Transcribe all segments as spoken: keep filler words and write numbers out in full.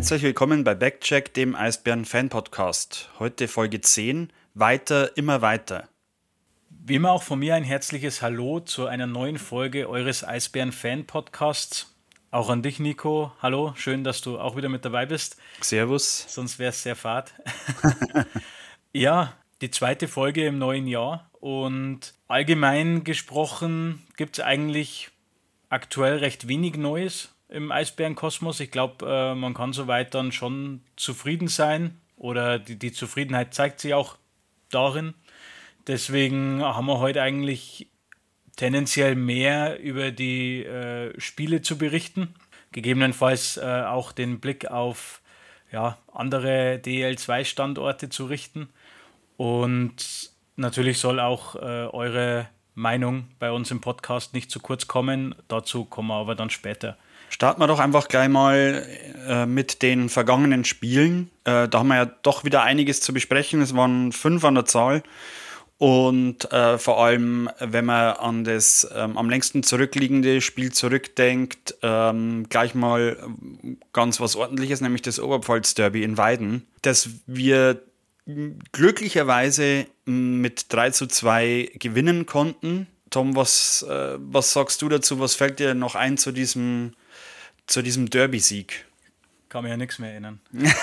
Herzlich willkommen bei Backcheck, dem Eisbären-Fan-Podcast. Heute Folge zehn, weiter, immer weiter. Wie immer auch von mir ein herzliches Hallo zu einer neuen Folge eures Eisbären-Fan-Podcasts. Auch an dich, Nico. Hallo, schön, dass du auch wieder mit dabei bist. Servus. Sonst wäre es sehr fad. Ja, die zweite Folge im neuen Jahr. Und allgemein gesprochen gibt es eigentlich aktuell recht wenig Neues im Eisbärenkosmos. Ich glaube, äh, man kann soweit dann schon zufrieden sein. Oder die, die Zufriedenheit zeigt sich auch darin. Deswegen haben wir heute eigentlich tendenziell mehr über die äh, Spiele zu berichten. Gegebenenfalls äh, auch den Blick auf ja, andere D L zwei Standorte zu richten. Und natürlich soll auch äh, eure Meinung bei uns im Podcast nicht zu kurz kommen. Dazu kommen wir aber dann später. Starten wir doch einfach gleich mal äh, mit den vergangenen Spielen. Äh, da haben wir ja doch wieder einiges zu besprechen. Es waren fünf an der Zahl. Und äh, vor allem, wenn man an das ähm, am längsten zurückliegende Spiel zurückdenkt, ähm, gleich mal ganz was Ordentliches, nämlich das Oberpfalz-Derby in Weiden, das wir glücklicherweise mit drei zu zwei gewinnen konnten. Tom, was, äh, was sagst du dazu? Was fällt dir noch ein zu diesem, zu diesem Derby-Sieg? Kann mich ja nichts mehr erinnern.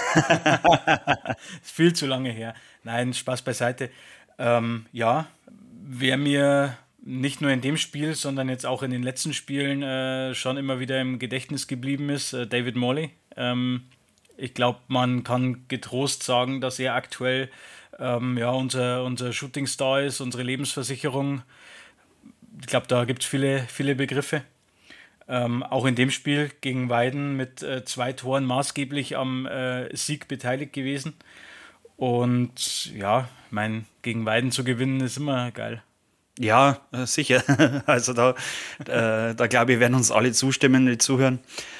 Ist viel zu lange her. Nein, Spaß beiseite. Ähm, ja, wer mir nicht nur in dem Spiel, sondern jetzt auch in den letzten Spielen äh, schon immer wieder im Gedächtnis geblieben ist, äh, David Morley. Ähm, ich glaube, man kann getrost sagen, dass er aktuell ähm, ja, unser, unser Shootingstar ist, unsere Lebensversicherung. Ich glaube, da gibt es viele, viele Begriffe. Ähm, auch in dem Spiel gegen Weiden mit äh, zwei Toren maßgeblich am äh, Sieg beteiligt gewesen. Und ja, ich meine, gegen Weiden zu gewinnen ist immer geil. Ja, äh, sicher. Also da, äh, da glaube ich, werden uns alle zustimmen, die zuhören.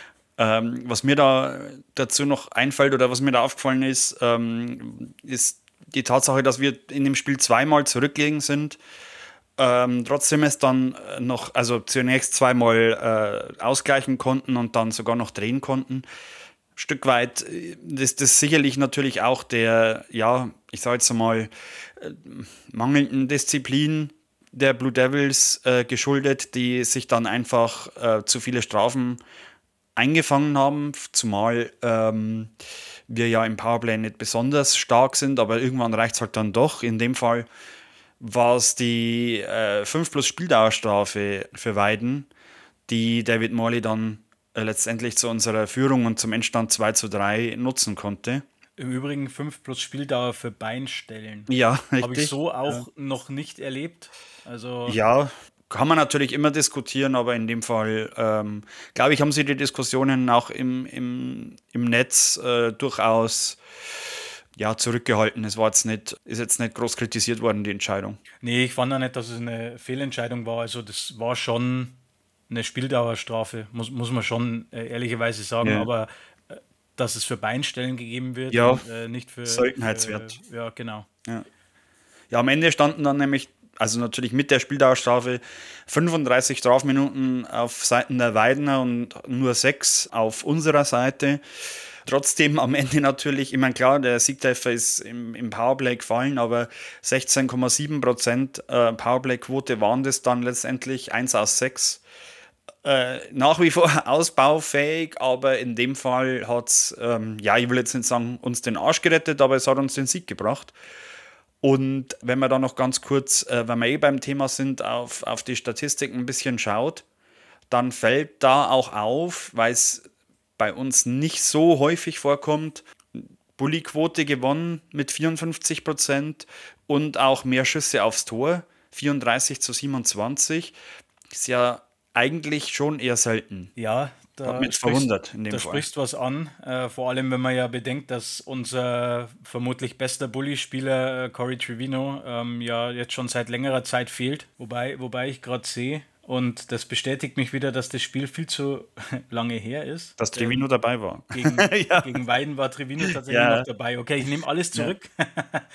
Ähm, was mir da dazu noch einfällt oder was mir da aufgefallen ist, ähm, ist die Tatsache, dass wir in dem Spiel zweimal zurückgelegen sind. Ähm, trotzdem es dann noch, also zunächst zweimal äh, ausgleichen konnten und dann sogar noch drehen konnten. Stück weit ist das sicherlich natürlich auch der, ja, ich sage jetzt mal, äh, mangelnden Disziplin der Blue Devils äh, geschuldet, die sich dann einfach äh, zu viele Strafen eingefangen haben, zumal ähm, wir ja im Powerplay nicht besonders stark sind, aber irgendwann reicht es halt dann doch. In dem Fall war es die äh, fünf plus Spieldauerstrafe für Weiden, die David Morley dann äh, letztendlich zu unserer Führung und zum Endstand zwei zu drei nutzen konnte. Im Übrigen fünf plus Spieldauer für Beinstellen. Ja, richtig. Habe ich so auch ja. noch nicht erlebt. Also ja, kann man natürlich immer diskutieren, aber in dem Fall, ähm, glaube ich, haben sie die Diskussionen auch im, im, im Netz äh, durchaus ja, zurückgehalten. Es war jetzt nicht, ist jetzt nicht groß kritisiert worden, die Entscheidung. Nee, ich fand auch nicht, dass es eine Fehlentscheidung war. Also das war schon eine Spieldauerstrafe, muss, muss man schon äh, ehrlicherweise sagen, ja. Aber äh, dass es für Beinstellen gegeben wird ja, und äh, nicht für Seltenheitswert. Für, ja, genau. Ja. ja, am Ende standen dann nämlich, also natürlich mit der Spieldauerstrafe, fünfunddreißig Strafminuten auf Seiten der Weidener und nur sechs auf unserer Seite. Trotzdem am Ende natürlich, ich meine, klar, der Siegtreffer ist im, im Powerplay gefallen, aber sechzehn Komma sieben Prozent äh, Powerplay-Quote waren das dann letztendlich, eins aus sechs. Äh, nach wie vor ausbaufähig, aber in dem Fall hat es, ähm, ja, ich will jetzt nicht sagen, uns den Arsch gerettet, aber es hat uns den Sieg gebracht. Und wenn man da noch ganz kurz, äh, wenn wir eh beim Thema sind, auf, auf die Statistiken ein bisschen schaut, dann fällt da auch auf, weil es bei uns nicht so häufig vorkommt, Bully-Quote gewonnen mit vierundfünfzig Prozent und auch mehr Schüsse aufs Tor, vierunddreißig zu siebenundzwanzig. Ist ja eigentlich schon eher selten. Ja, da, Hat mich sprichst, verwundert in dem da Fall. sprichst was an. Äh, vor allem, wenn man ja bedenkt, dass unser vermutlich bester Bully-Spieler äh, Corey Trevino ähm, ja jetzt schon seit längerer Zeit fehlt. Wobei, wobei ich gerade sehe, und das bestätigt mich wieder, dass das Spiel viel zu lange her ist. Dass Trevino ähm, dabei war. Gegen, ja. gegen Weiden war Trevino tatsächlich ja. noch dabei. Okay, ich nehme alles zurück. Ja.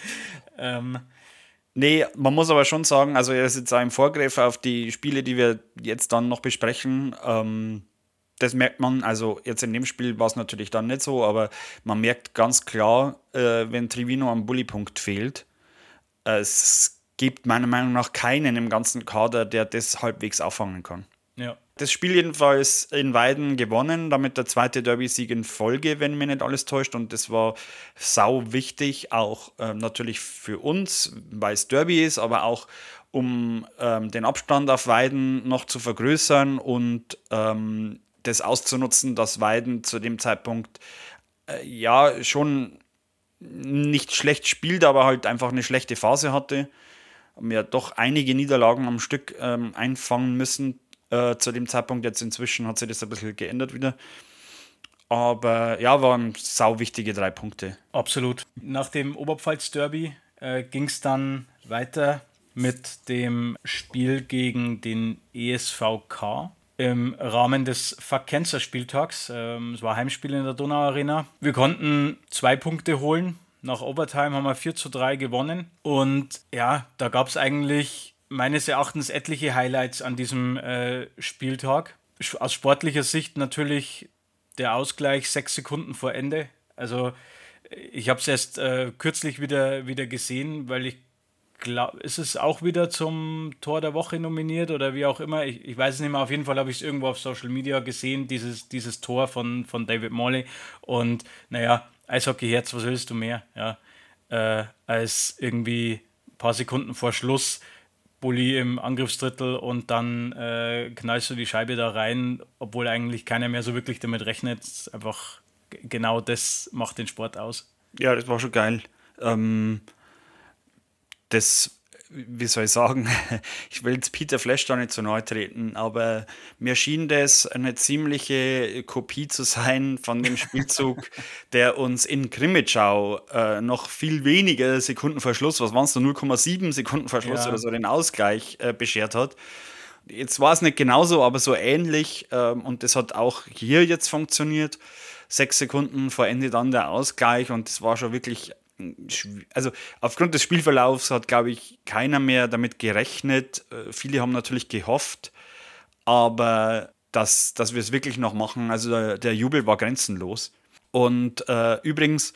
ähm, Nee, man muss aber schon sagen, also er ist jetzt auch im Vorgriff auf die Spiele, die wir jetzt dann noch besprechen, ähm, Das merkt man, also jetzt in dem Spiel war es natürlich dann nicht so, aber man merkt ganz klar, äh, wenn Trivino am Bullypunkt fehlt, äh, es gibt meiner Meinung nach keinen im ganzen Kader, der das halbwegs auffangen kann. Ja. Das Spiel jedenfalls in Weiden gewonnen, damit der zweite Derby-Sieg in Folge, wenn mir nicht alles täuscht. Und das war sau wichtig, auch ähm, natürlich für uns, weil es Derby ist, aber auch um ähm, den Abstand auf Weiden noch zu vergrößern und ähm, das auszunutzen, dass Weiden zu dem Zeitpunkt äh, ja schon nicht schlecht spielt, aber halt einfach eine schlechte Phase hatte. Haben ja doch einige Niederlagen am Stück ähm, einfangen müssen äh, zu dem Zeitpunkt. Jetzt inzwischen hat sich das ein bisschen geändert wieder. Aber ja, waren sau wichtige drei Punkte. Absolut. Nach dem Oberpfalz-Derby äh, ging es dann weiter mit dem Spiel gegen den E S V K im Rahmen des Fuck-Cancer-Spieltags. Ähm, es war Heimspiel in der Donauarena. Wir konnten zwei Punkte holen. Nach Overtime haben wir vier zu drei gewonnen. Und ja, da gab es eigentlich meines Erachtens etliche Highlights an diesem äh, Spieltag. Aus sportlicher Sicht natürlich der Ausgleich sechs Sekunden vor Ende. Also ich habe es erst äh, kürzlich wieder, wieder gesehen, weil ich glaube, ist es auch wieder zum Tor der Woche nominiert oder wie auch immer. Ich, ich weiß es nicht mehr. Auf jeden Fall habe ich es irgendwo auf Social Media gesehen, dieses, dieses Tor von, von David Morley. Und naja, Eishockey-Herz, was willst du mehr? Ja, äh, als irgendwie ein paar Sekunden vor Schluss Bulli im Angriffsdrittel und dann äh, knallst du die Scheibe da rein, obwohl eigentlich keiner mehr so wirklich damit rechnet. Einfach g- genau das macht den Sport aus. Ja, das war schon geil. Ähm, das, wie soll ich sagen, ich will jetzt Peter Flash da nicht zu nahe treten, aber mir schien das eine ziemliche Kopie zu sein von dem Spielzug, der uns in Grimmitschau äh, noch viel weniger Sekunden vor Schluss, was waren es, so null Komma sieben Sekunden vor Schluss Ja. oder so, den Ausgleich äh, beschert hat. Jetzt war es nicht genauso, aber so ähnlich ähm, und das hat auch hier jetzt funktioniert. Sechs Sekunden vor Ende dann der Ausgleich und das war schon wirklich, also aufgrund des Spielverlaufs hat, glaube ich, keiner mehr damit gerechnet. Äh, Viele haben natürlich gehofft, aber dass, dass wir es wirklich noch machen, also der, der Jubel war grenzenlos. Und äh, übrigens,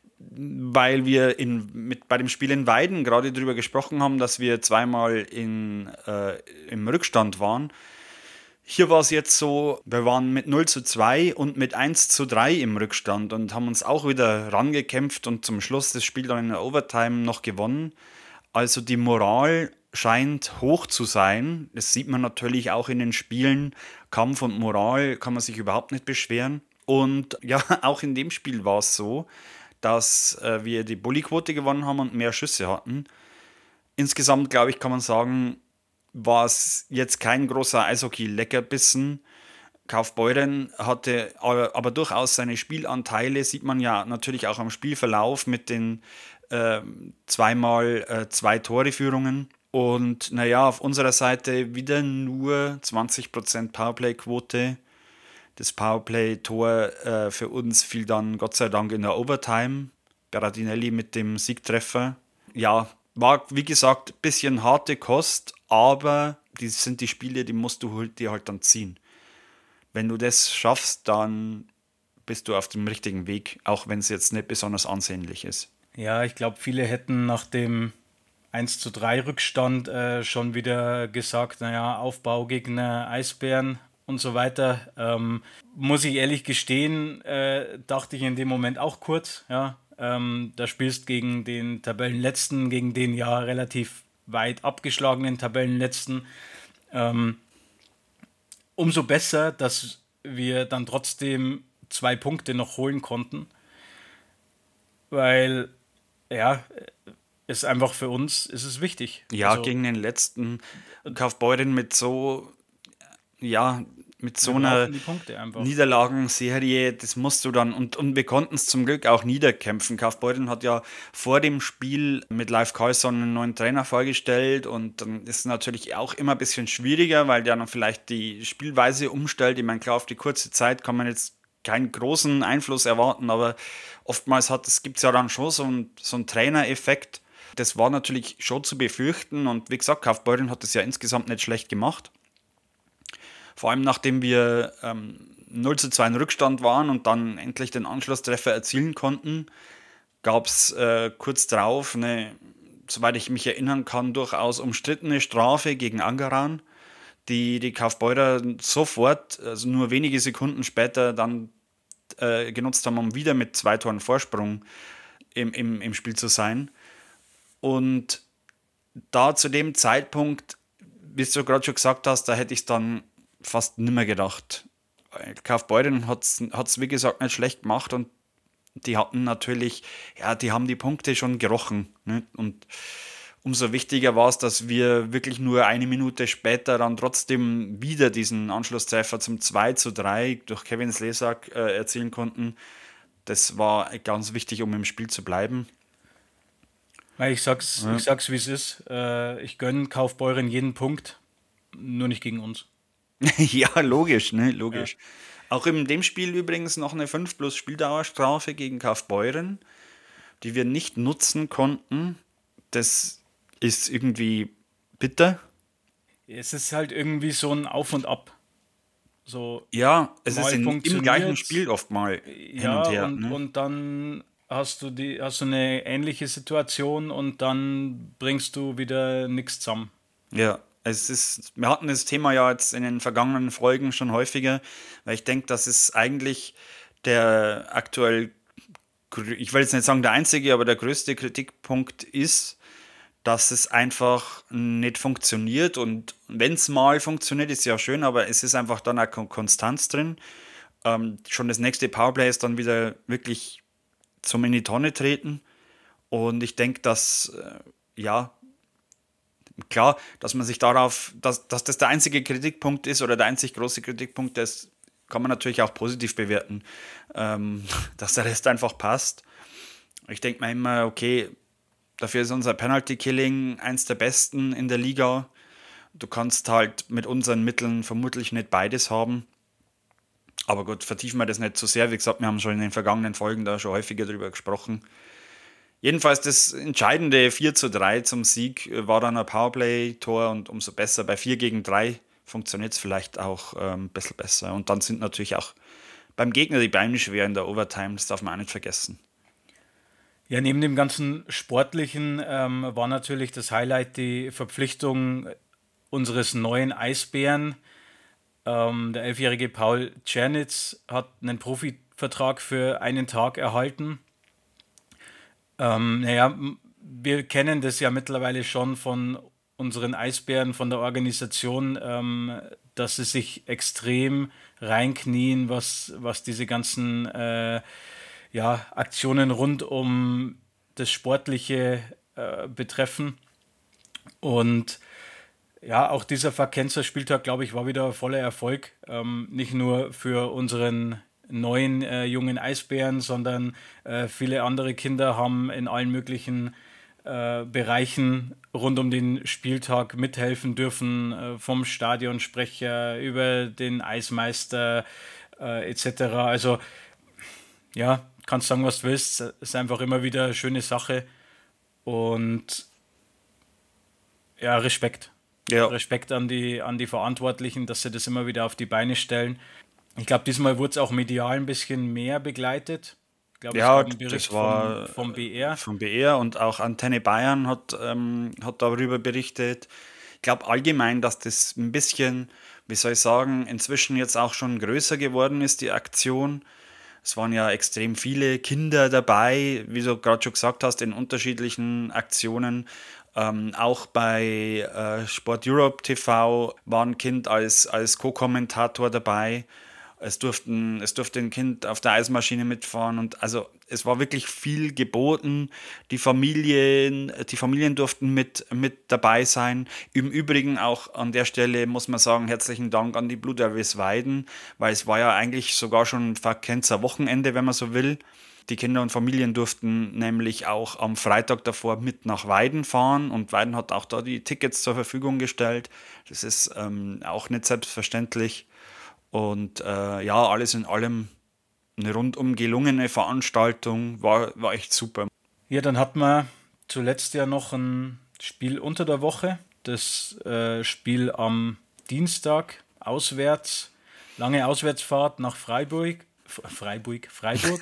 weil wir in, mit, bei dem Spiel in Weiden gerade darüber gesprochen haben, dass wir zweimal in, äh, im Rückstand waren. Hier war es jetzt so, wir waren mit null zu zwei und mit eins zu drei im Rückstand und haben uns auch wieder rangekämpft und zum Schluss das Spiel dann in der Overtime noch gewonnen. Also die Moral scheint hoch zu sein. Das sieht man natürlich auch in den Spielen. Kampf und Moral kann man sich überhaupt nicht beschweren. Und ja, auch in dem Spiel war es so, dass äh, wir die Bulli-Quote gewonnen haben und mehr Schüsse hatten. Insgesamt, glaube ich, kann man sagen, war es jetzt kein großer Eishockey-Leckerbissen. Kaufbeuren hatte aber, aber durchaus seine Spielanteile, sieht man ja natürlich auch am Spielverlauf mit den äh, zweimal äh, zwei Tore-Führungen. Und naja, auf unserer Seite wieder nur zwanzig Prozent Powerplay-Quote. Das Powerplay-Tor äh, für uns fiel dann Gott sei Dank in der Overtime. Berardinelli mit dem Siegtreffer. Ja, war wie gesagt ein bisschen harte Kost, aber das sind die Spiele, die musst du dir halt dann ziehen. Wenn du das schaffst, dann bist du auf dem richtigen Weg, auch wenn es jetzt nicht besonders ansehnlich ist. Ja, ich glaube, viele hätten nach dem eins zu drei Rückstand äh, schon wieder gesagt, naja, Aufbaugegner, Eisbären und so weiter. Ähm, muss ich ehrlich gestehen, äh, dachte ich in dem Moment auch kurz, ja. Ähm, da spielst gegen den Tabellenletzten, gegen den ja relativ weit abgeschlagenen Tabellenletzten. Ähm, umso besser, dass wir dann trotzdem zwei Punkte noch holen konnten, weil ja, ist einfach für uns ist es wichtig. Ja, Also gegen den letzten Kaufbeuren mit so, ja, mit so wir einer brauchen die Punkte einfach. Niederlagenserie, das musst du dann, und, und wir konnten es zum Glück auch niederkämpfen. Kaufbeuren hat ja vor dem Spiel mit Live Carlson einen neuen Trainer vorgestellt und dann ist es natürlich auch immer ein bisschen schwieriger, weil der dann vielleicht die Spielweise umstellt. Ich meine, klar, auf die kurze Zeit kann man jetzt keinen großen Einfluss erwarten, aber oftmals gibt es ja dann schon so einen, so einen Trainereffekt. Das war natürlich schon zu befürchten und wie gesagt, Kaufbeuren hat das ja insgesamt nicht schlecht gemacht. Vor allem nachdem wir ähm, null zu zwei in Rückstand waren und dann endlich den Anschlusstreffer erzielen konnten, gab es äh, kurz darauf eine, soweit ich mich erinnern kann, durchaus umstrittene Strafe gegen Angeran, die die Kaufbeurer sofort, also nur wenige Sekunden später, dann äh, genutzt haben, um wieder mit zwei Toren Vorsprung im, im, im Spiel zu sein. Und da zu dem Zeitpunkt, wie du gerade schon gesagt hast, da hätte ich es dann fast nimmer gedacht. Kaufbeuren hat es, wie gesagt, nicht schlecht gemacht und die hatten natürlich, ja, die haben die Punkte schon gerochen. Ne? Und umso wichtiger war es, dass wir wirklich nur eine Minute später dann trotzdem wieder diesen Anschlusstreffer zum zwei zu drei durch Kevin Slezak äh, erzielen konnten. Das war ganz wichtig, um im Spiel zu bleiben. Ich sag's, Ja. ich sag's, wie es ist. Äh, ich gönne Kaufbeuren jeden Punkt, nur nicht gegen uns. Ja, logisch, ne? Logisch. Ja. Auch in dem Spiel übrigens noch eine fünf plus Spieldauerstrafe gegen Kaufbeuren, die wir nicht nutzen konnten. Das ist irgendwie bitter. Es ist halt irgendwie so ein Auf und Ab. So, Ja, es ist mal in, im gleichen funktioniert's, Spiel oft mal hin ja, und her. und, Ne? und dann hast du die, hast du eine ähnliche Situation und dann bringst du wieder nichts zusammen. Ja, es ist, wir hatten das Thema ja jetzt in den vergangenen Folgen schon häufiger, weil ich denke, das ist eigentlich der aktuell, grö- ich will jetzt nicht sagen der einzige, aber der größte Kritikpunkt ist, dass es einfach nicht funktioniert. Und wenn es mal funktioniert, ist ja schön, aber es ist einfach dann auch Kon- Konstanz drin. Ähm, schon das nächste Powerplay ist dann wieder wirklich zum in die Tonne treten. Und ich denke, dass, äh, ja, klar, dass man sich darauf, dass, dass das der einzige Kritikpunkt ist oder der einzig große Kritikpunkt, das kann man natürlich auch positiv bewerten, ähm, dass der Rest einfach passt. Ich denke mir immer, okay, dafür ist unser Penalty-Killing eins der besten in der Liga. Du kannst halt mit unseren Mitteln vermutlich nicht beides haben. Aber gut, vertiefen wir das nicht zu sehr. Wie gesagt, wir haben schon in den vergangenen Folgen da schon häufiger drüber gesprochen. Jedenfalls das entscheidende vier zu drei zum Sieg äh, war dann ein Powerplay-Tor und umso besser. Bei vier gegen drei funktioniert es vielleicht auch ähm, ein bisschen besser. Und dann sind natürlich auch beim Gegner die Beine schwer in der Overtime, das darf man auch nicht vergessen. Ja, neben dem ganzen Sportlichen ähm, war natürlich das Highlight die Verpflichtung unseres neuen Eisbären. Ähm, der elfjährige Paul Czernitz hat einen Profivertrag für einen Tag erhalten. Ähm, naja, m- wir kennen das ja mittlerweile schon von unseren Eisbären, von der Organisation, ähm, dass sie sich extrem reinknien, was, was diese ganzen äh, ja, Aktionen rund um das Sportliche äh, betreffen. Und ja, auch dieser Vakenzer Spieltag, glaube ich, war wieder voller Erfolg. Ähm, nicht nur für unseren neuen äh, jungen Eisbären, sondern äh, viele andere Kinder haben in allen möglichen äh, Bereichen rund um den Spieltag mithelfen dürfen, äh, vom Stadionsprecher über den Eismeister äh, et cetera. Also ja, kannst sagen, was du willst. Es ist einfach immer wieder eine schöne Sache und ja, Respekt. Ja, Respekt an die, an die Verantwortlichen, dass sie das immer wieder auf die Beine stellen. Ich glaube, diesmal wurde es auch medial ein bisschen mehr begleitet. Ich glaube, es ja, gab einen das Bericht vom, war vom B R. vom B R und auch Antenne Bayern hat, ähm, hat darüber berichtet. Ich glaube allgemein, dass das ein bisschen, wie soll ich sagen, inzwischen jetzt auch schon größer geworden ist, die Aktion. Es waren ja extrem viele Kinder dabei, wie du gerade schon gesagt hast, in unterschiedlichen Aktionen. Ähm, auch bei äh, Sport Europe T V war ein Kind als, als Co-Kommentator dabei. Es, durften, es durfte ein Kind auf der Eismaschine mitfahren und also es war wirklich viel geboten. Die Familien, die Familien durften mit, mit dabei sein. Im Übrigen auch an der Stelle muss man sagen, herzlichen Dank an die Blue Devils Weiden, weil es war ja eigentlich sogar schon ein Vakenzer Wochenende, wenn man so will. Die Kinder und Familien durften nämlich auch am Freitag davor mit nach Weiden fahren und Weiden hat auch da die Tickets zur Verfügung gestellt. Das ist ähm, auch nicht selbstverständlich. Und äh, ja, alles in allem eine rundum gelungene Veranstaltung, war, war echt super. Ja, dann hat man zuletzt ja noch ein Spiel unter der Woche. Das äh, Spiel am Dienstag auswärts Lange Auswärtsfahrt nach Freiburg. F- Freiburg, Freiburg.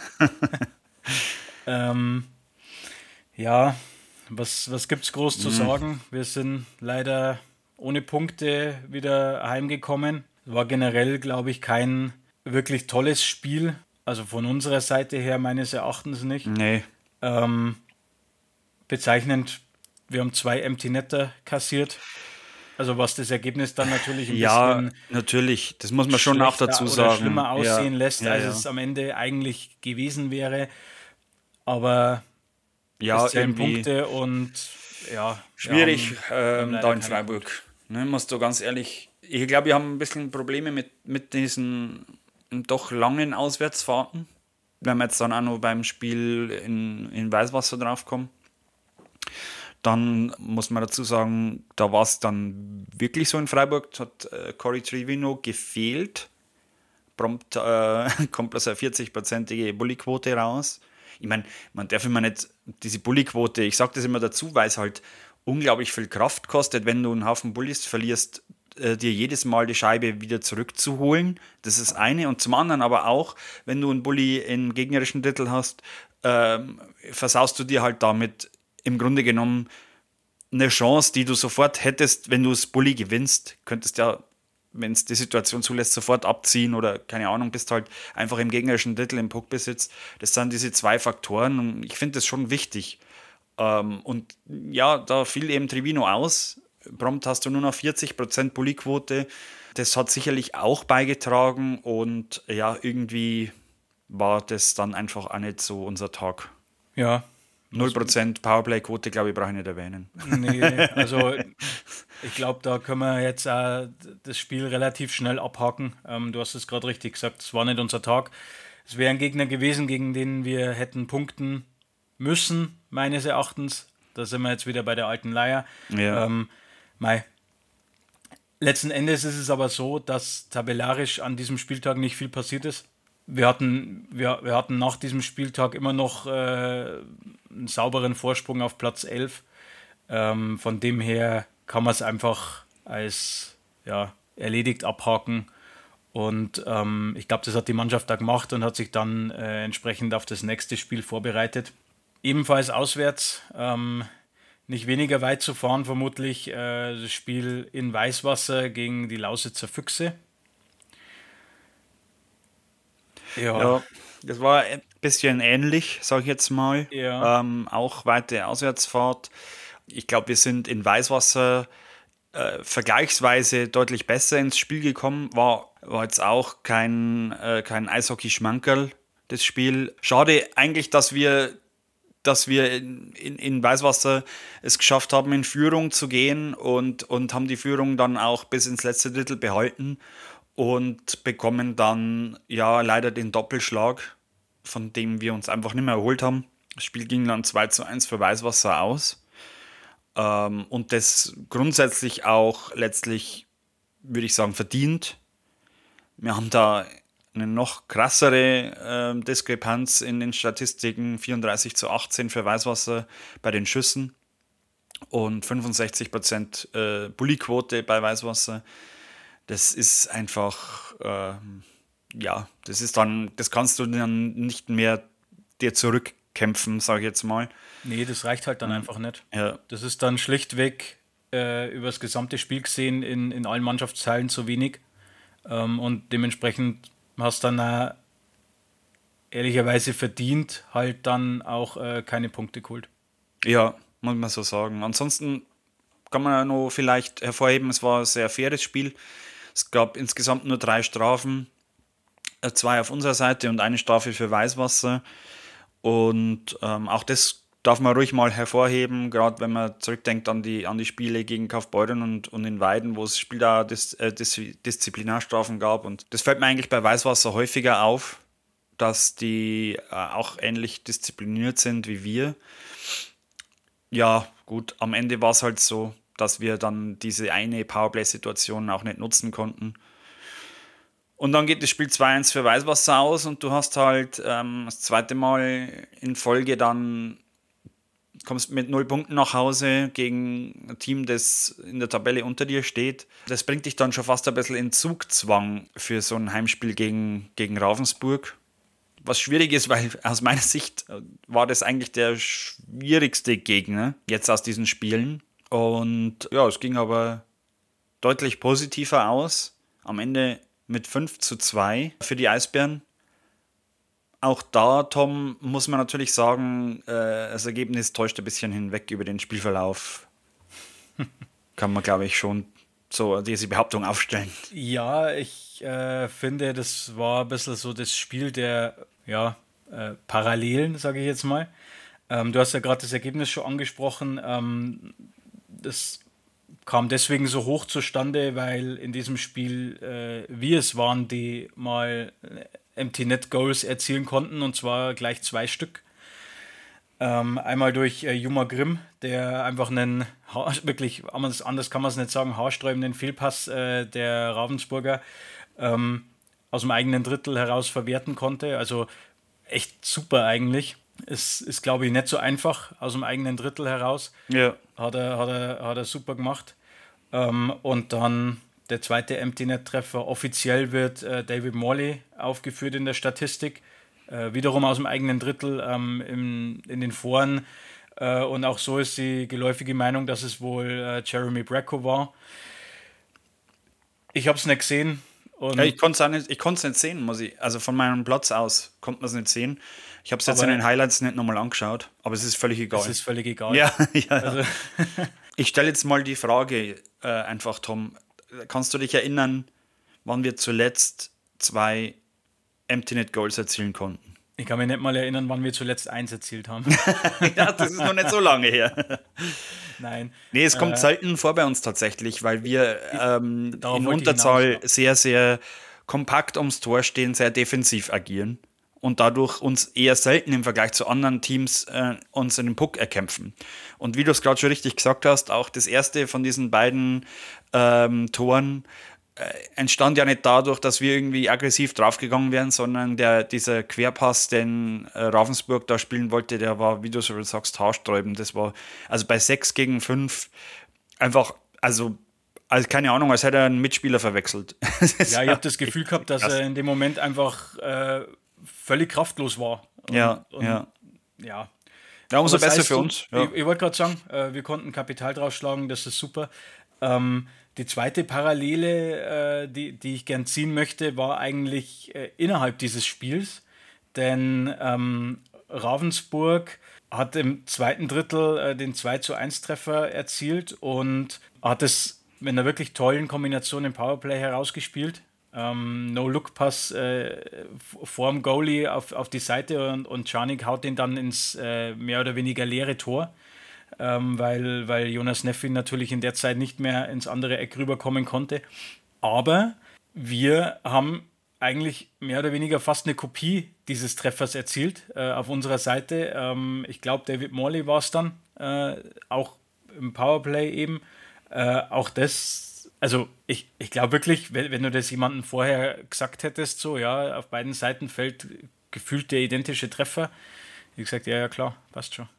ähm, ja, was, was gibt es groß zu sagen? Wir sind leider ohne Punkte wieder heimgekommen. War generell, glaube ich, kein wirklich tolles Spiel. Also von unserer Seite her meines Erachtens nicht. Nee. Ähm, bezeichnend, wir haben zwei Empty Netter kassiert. Also was das Ergebnis dann natürlich ein Ja, bisschen natürlich. Das muss man schon auch dazu schlechter oder sagen. schlimmer Ja, aussehen lässt, ja, als ja. es am Ende eigentlich gewesen wäre. Aber es Ja, zählen irgendwie Punkte und ja, wir schwierig haben, wir haben ähm, da leider in keine Punkte. Freiburg. Ne, musst du ganz ehrlich. Ich glaube, wir haben ein bisschen Probleme mit, mit diesen doch langen Auswärtsfahrten. Wenn wir jetzt dann auch noch beim Spiel in, in Weißwasser draufkommen. Dann muss man dazu sagen, da war es dann wirklich so in Freiburg, hat äh, Corey Trivino gefehlt. Prompt äh, kommt bloß eine vierzig-prozentige Bulli-Quote raus. Ich meine, man darf immer nicht diese Bulli-Quote, ich sage das immer dazu, weil es halt unglaublich viel Kraft kostet, wenn du einen Haufen Bullis verlierst, äh, dir jedes Mal die Scheibe wieder zurückzuholen. Das ist das eine. Und zum anderen aber auch, wenn du einen Bulli im gegnerischen Drittel hast, ähm, versaust du dir halt damit im Grunde genommen eine Chance, die du sofort hättest, wenn du das Bulli gewinnst, könntest ja, wenn es die Situation zulässt, sofort abziehen oder keine Ahnung, bist halt einfach im gegnerischen Drittel im Puckbesitz. Das sind diese zwei Faktoren und ich finde das schon wichtig. Ähm, und ja, da fiel eben Trivino aus. Prompt hast du nur noch vierzig Prozent Bulli-Quote. Das hat sicherlich auch beigetragen und ja, irgendwie war das dann einfach auch nicht so unser Tag. Ja, Null was, Prozent Powerplay-Quote, glaube ich, brauche ich nicht erwähnen. nee, also ich glaube, da können wir jetzt auch das Spiel relativ schnell abhaken. Ähm, du hast es gerade richtig gesagt, es war nicht unser Tag. Es wäre ein Gegner gewesen, gegen den wir hätten punkten müssen, meines Erachtens. Da sind wir jetzt wieder bei der alten Leier. Ja, Ähm, mei. Letzten Endes ist es aber so, dass tabellarisch an diesem Spieltag nicht viel passiert ist. Wir hatten, wir, wir hatten nach diesem Spieltag immer noch äh, einen sauberen Vorsprung auf Platz elf. Ähm, von dem her kann man es einfach als ja, erledigt abhaken. Und ähm, ich glaube, das hat die Mannschaft da gemacht und hat sich dann äh, entsprechend auf das nächste Spiel vorbereitet. Ebenfalls auswärts, ähm, nicht weniger weit zu fahren, vermutlich äh, das Spiel in Weißwasser gegen die Lausitzer Füchse. Ja, ja, das war ein bisschen ähnlich, sage ich jetzt mal. ja, Ähm, auch weite Auswärtsfahrt. Ich glaube, wir sind in Weißwasser äh, vergleichsweise deutlich besser ins Spiel gekommen. War, war jetzt auch kein, äh, kein Eishockey-Schmankerl, das Spiel. Schade eigentlich, dass wir, dass wir in, in, in Weißwasser es geschafft haben, in Führung zu gehen und, und haben die Führung dann auch bis ins letzte Drittel behalten und bekommen dann ja leider den Doppelschlag, von dem wir uns einfach nicht mehr erholt haben. Das Spiel ging dann zwei zu eins für Weißwasser aus. Ähm, und das grundsätzlich auch letztlich, würde ich sagen, verdient. Wir haben da eine noch krassere äh, Diskrepanz in den Statistiken, vierunddreißig zu achtzehn für Weißwasser bei den Schüssen und fünfundsechzig Prozent äh, Bulli-Quote bei Weißwasser. Das ist einfach, ähm, ja, das ist dann, das kannst du dann nicht mehr dir zurückkämpfen, sage ich jetzt mal. nee, das reicht halt dann einfach nicht. Ja, Das ist dann schlichtweg äh, über das gesamte Spiel gesehen in, in allen Mannschaftsteilen zu wenig. Ähm, und dementsprechend hast dann auch ehrlicherweise verdient halt dann auch äh, keine Punkte geholt. ja, muss man so sagen. Ansonsten kann man ja noch vielleicht hervorheben, es war ein sehr faires Spiel. Es gab insgesamt nur drei Strafen, äh, zwei auf unserer Seite und eine Strafe für Weißwasser. Und ähm, auch das darf man ruhig mal hervorheben, gerade wenn man zurückdenkt an die, an die Spiele gegen Kaufbeuren und, und in Weiden, wo es Spiel da Dis, äh, Dis, Disziplinarstrafen gab. Und das fällt mir eigentlich bei Weißwasser häufiger auf, dass die äh, auch ähnlich diszipliniert sind wie wir. Ja, gut, am Ende war es halt so, dass wir dann diese eine Powerplay-Situation auch nicht nutzen konnten. Und dann geht das Spiel zwei eins für Weißwasser aus und du hast halt ähm, das zweite Mal in Folge dann kommst mit null Punkten nach Hause gegen ein Team, das in der Tabelle unter dir steht. Das bringt dich dann schon fast ein bisschen in Zugzwang für so ein Heimspiel gegen, gegen Ravensburg. Was schwierig ist, weil aus meiner Sicht war das eigentlich der schwierigste Gegner jetzt aus diesen Spielen. Und ja, es ging aber deutlich positiver aus. Am Ende mit fünf zu zwei für die Eisbären. Auch da, Tom, muss man natürlich sagen, äh, das Ergebnis täuscht ein bisschen hinweg über den Spielverlauf. Kann man, glaube ich, schon so diese Behauptung aufstellen. Ja, ich äh, finde, das war ein bisschen so das Spiel der ja, äh, Parallelen, sage ich jetzt mal. Ähm, du hast ja gerade das Ergebnis schon angesprochen. Ähm, das kam deswegen so hoch zustande, weil in diesem Spiel äh, wir es waren, die mal Empty Net Goals erzielen konnten, und zwar gleich zwei Stück. Ähm, einmal durch äh, Juma Grimm, der einfach einen, ha- wirklich, anders, anders kann man es nicht sagen, haarsträubenden Fehlpass äh, der Ravensburger ähm, aus dem eigenen Drittel heraus verwerten konnte. Also echt super eigentlich. Es ist, glaube ich, nicht so einfach aus dem eigenen Drittel heraus. Ja. Hat er, hat er, hat er super gemacht. Ähm, und dann der zweite Empty Net Treffer. Offiziell wird äh, David Morley aufgeführt in der Statistik. Äh, wiederum aus dem eigenen Drittel ähm, im, in den Foren. Äh, und auch so ist die geläufige Meinung, dass es wohl äh, Jeremy Bracco war. Ich habe es nicht gesehen. Und Ja, ich konnte es nicht, ich konnt's nicht sehen, muss ich. Also von meinem Platz aus konnte man es nicht sehen. Ich habe es jetzt Aber in den Highlights nicht nochmal angeschaut, aber es ist völlig egal. es ist völlig egal. Ja, ja, ja. Also, Ich stelle jetzt mal die Frage äh, einfach, Tom. Kannst du dich erinnern, wann wir zuletzt zwei Empty Net Goals erzielen konnten? ich kann mich nicht mal erinnern, wann wir zuletzt eins erzielt haben. Ja, das ist noch nicht so lange her. Nein. Nee, es kommt Äh, selten vor bei uns tatsächlich, weil wir ähm, Darauf in wollte ich Unterzahl hinaus, ja. sehr, sehr kompakt ums Tor stehen, sehr defensiv agieren und dadurch uns eher selten im Vergleich zu anderen Teams äh, uns in den Puck erkämpfen. Und wie du es gerade schon richtig gesagt hast, auch das erste von diesen beiden ähm, Toren äh, entstand ja nicht dadurch, dass wir irgendwie aggressiv draufgegangen wären, sondern der, dieser Querpass, den äh, Ravensburg da spielen wollte, der war, wie du so sagst, haarsträubend. Das war also bei sechs gegen fünf einfach, also, also keine Ahnung, als hätte er einen Mitspieler verwechselt. Ja, ich habe das Gefühl gehabt, dass krass. er in dem Moment einfach äh, völlig kraftlos war. Und, Ja, und, ja. ja. Ja, umso Aber sei besser es für so, uns. Ja. Ich, ich wollte gerade sagen, äh, wir konnten Kapital draufschlagen, das ist super. Ähm, die zweite Parallele, äh, die, die ich gern ziehen möchte, war eigentlich äh, innerhalb dieses Spiels. Denn ähm, Ravensburg hat im zweiten Drittel äh, den zwei zu eins Treffer erzielt und hat es mit einer wirklich tollen Kombination im Powerplay herausgespielt. Ähm, No-Look-Pass äh, vor dem Goalie auf, auf die Seite, und, und Czarnik haut den dann ins äh, mehr oder weniger leere Tor, ähm, weil, weil Jonas Neffin natürlich in der Zeit nicht mehr ins andere Eck rüberkommen konnte. Aber wir haben eigentlich mehr oder weniger fast eine Kopie dieses Treffers erzielt äh, auf unserer Seite. Ähm, ich glaube, David Morley war es dann, äh, auch im Powerplay eben. Äh, auch das, also ich, ich glaube wirklich, wenn, wenn du das jemandem vorher gesagt hättest, so ja, auf beiden Seiten fällt gefühlt der identische Treffer. Wie gesagt, ja, ja, klar, passt schon.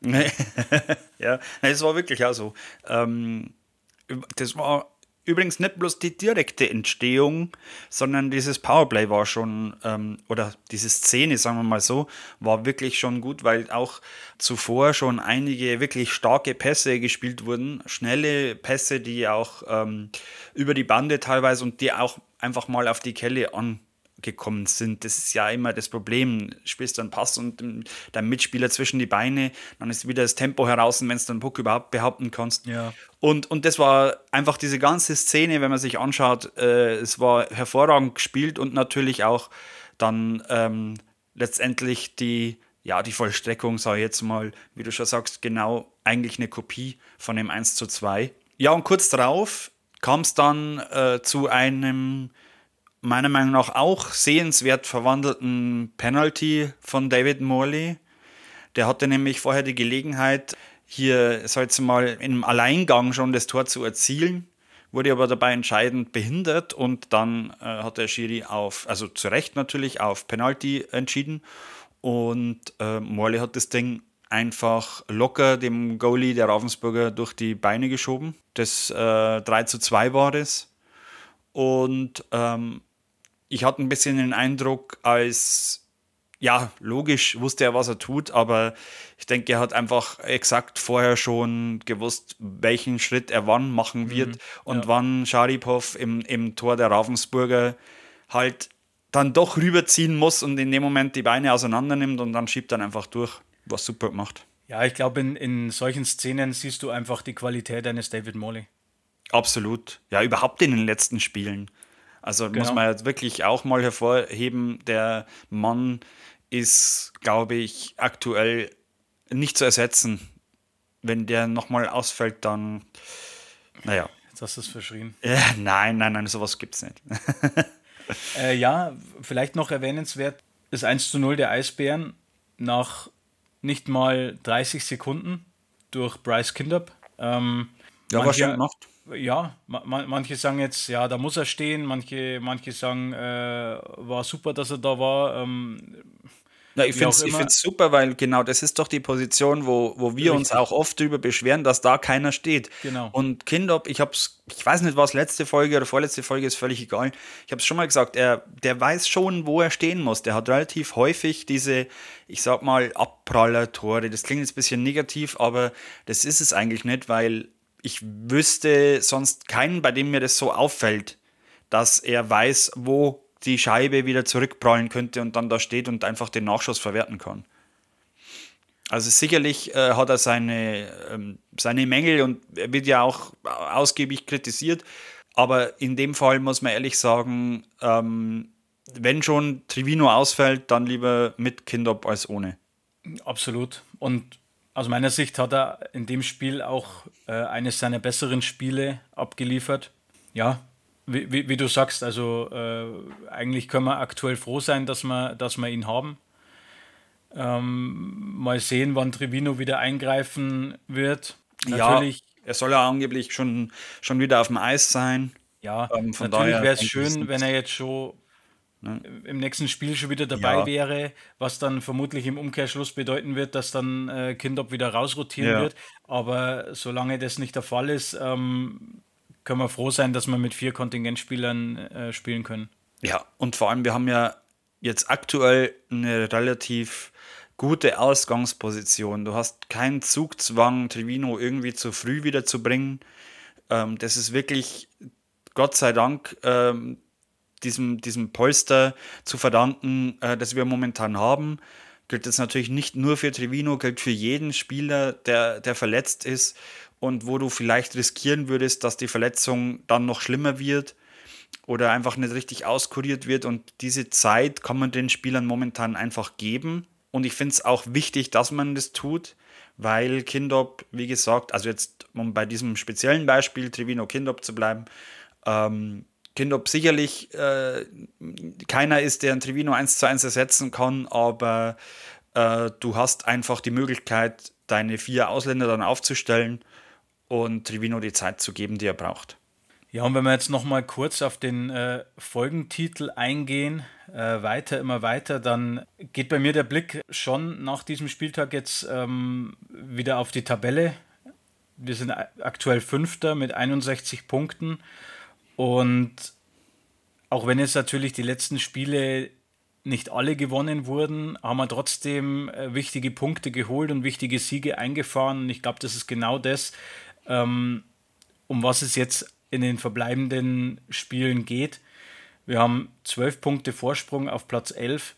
Ja, nein, das war wirklich auch so. Ähm, das war übrigens nicht bloß die direkte Entstehung, sondern dieses Powerplay war schon, ähm, oder diese Szene, sagen wir mal so, war wirklich schon gut, weil auch zuvor schon einige wirklich starke Pässe gespielt wurden, schnelle Pässe, die auch ähm, über die Bande teilweise und die auch einfach mal auf die Kelle an gekommen sind. Das ist ja immer das Problem. Du spielst dann Pass und dein Mitspieler zwischen die Beine, dann ist wieder das Tempo heraus, wenn du den Puck überhaupt behaupten kannst. Ja. Und, und das war einfach diese ganze Szene, wenn man sich anschaut, äh, es war hervorragend gespielt und natürlich auch dann ähm, letztendlich die, ja, die Vollstreckung, sage ich jetzt mal, wie du schon sagst, genau eigentlich eine Kopie von dem eins zu zwei. Ja, und kurz darauf kam es dann äh, zu einem meiner Meinung nach auch sehenswert verwandelten Penalty von David Morley. Der hatte nämlich vorher die Gelegenheit, hier, sag ich mal, im Alleingang schon das Tor zu erzielen, wurde aber dabei entscheidend behindert und dann äh, hat der Schiri auf, also zu Recht natürlich, auf Penalty entschieden und äh, Morley hat das Ding einfach locker dem Goalie der Ravensburger durch die Beine geschoben. Das äh, drei zu zwei war das. Und ähm, ich hatte ein bisschen den Eindruck, als, ja, logisch wusste er, was er tut, aber ich denke, er hat einfach exakt vorher schon gewusst, welchen Schritt er wann machen wird Mhm. und Ja. wann Scharipov im, im Tor der Ravensburger halt dann doch rüberziehen muss und in dem Moment die Beine auseinander nimmt und dann schiebt dann einfach durch, was super gemacht. Ja, ich glaube, in, in solchen Szenen siehst du einfach die Qualität eines David Morley. Absolut. Ja, überhaupt in den letzten Spielen. Also muss Genau. man jetzt wirklich auch mal hervorheben, der Mann ist, glaube ich, aktuell nicht zu ersetzen. Wenn der nochmal ausfällt, dann, naja. Jetzt hast du es verschrien. Äh, nein, nein, nein, sowas gibt's nicht. Äh, ja, vielleicht noch erwähnenswert, das eins zu null der Eisbären nach nicht mal dreißig Sekunden durch Bryce Kindup. Ähm, Ja, war schön manche, gemacht. ja, ma ma- manche sagen jetzt, ja, da muss er stehen, manche, manche sagen, äh, war super, dass er da war, ähm, Ja, ich wie finde auch es ich immer. find's super, weil genau das ist doch die Position, wo, wo wir uns Richtig, auch oft drüber beschweren, dass da keiner steht. genau. Und Kindop, ich hab's, ich weiß nicht, was letzte Folge oder vorletzte Folge ist völlig egal. Ich habe es schon mal gesagt, er, der weiß schon, wo er stehen muss. Der hat relativ häufig diese, ich sag mal, Abpraller-Tore. Das klingt jetzt ein bisschen negativ, aber das ist es eigentlich nicht, weil ich wüsste sonst keinen, bei dem mir das so auffällt, dass er weiß, wo die Scheibe wieder zurückprallen könnte und dann da steht und einfach den Nachschuss verwerten kann. Also sicherlich äh, hat er seine, ähm, seine Mängel und er wird ja auch ausgiebig kritisiert, aber in dem Fall muss man ehrlich sagen, ähm, wenn schon Trivino ausfällt, dann lieber mit Kindop als ohne. Absolut. Und aus meiner Sicht hat er in dem Spiel auch äh, eines seiner besseren Spiele abgeliefert. Ja, wie, wie, wie du sagst, also äh, eigentlich können wir aktuell froh sein, dass wir, dass wir ihn haben. Ähm, mal sehen, wann Trevino wieder eingreifen wird. Ja, Natürlich, er soll ja angeblich schon, schon wieder auf dem Eis sein. ja, Ähm, von natürlich daher wäre es denke ich, ist schön, wenn er nichts. jetzt schon Ne? im nächsten Spiel schon wieder dabei Ja, wäre, was dann vermutlich im Umkehrschluss bedeuten wird, dass dann äh, Kindop wieder rausrotieren ja. wird. Aber solange das nicht der Fall ist, ähm, können wir froh sein, dass wir mit vier Kontingentspielern äh, spielen können. Ja, und vor allem, wir haben ja jetzt aktuell eine relativ gute Ausgangsposition. Du hast keinen Zugzwang, Trevino irgendwie zu früh wieder zu bringen. Ähm, das ist wirklich, Gott sei Dank, ähm, diesem, diesem Polster zu verdanken, äh, das wir momentan haben. Gilt das natürlich nicht nur für Trevino, gilt für jeden Spieler, der, der verletzt ist und wo du vielleicht riskieren würdest, dass die Verletzung dann noch schlimmer wird oder einfach nicht richtig auskuriert wird. Und diese Zeit kann man den Spielern momentan einfach geben. Und ich finde es auch wichtig, dass man das tut, weil Kindop, wie gesagt, also jetzt, um bei diesem speziellen Beispiel Trevino Kindop zu bleiben, ähm, Kindop sicherlich äh, keiner ist, der ein Trevino eins zu eins ersetzen kann, aber äh, du hast einfach die Möglichkeit, deine vier Ausländer dann aufzustellen und Trevino die Zeit zu geben, die er braucht. Ja, und wenn wir jetzt nochmal kurz auf den äh, Folgentitel eingehen, äh, weiter, immer weiter, dann geht bei mir der Blick schon nach diesem Spieltag jetzt ähm, wieder auf die Tabelle. Wir sind a- aktuell Fünfter mit einundsechzig Punkten. Und auch wenn jetzt natürlich die letzten Spiele nicht alle gewonnen wurden, haben wir trotzdem äh, wichtige Punkte geholt und wichtige Siege eingefahren. Und ich glaube, das ist genau das, ähm, um was es jetzt in den verbleibenden Spielen geht. Wir haben zwölf Punkte Vorsprung auf Platz elf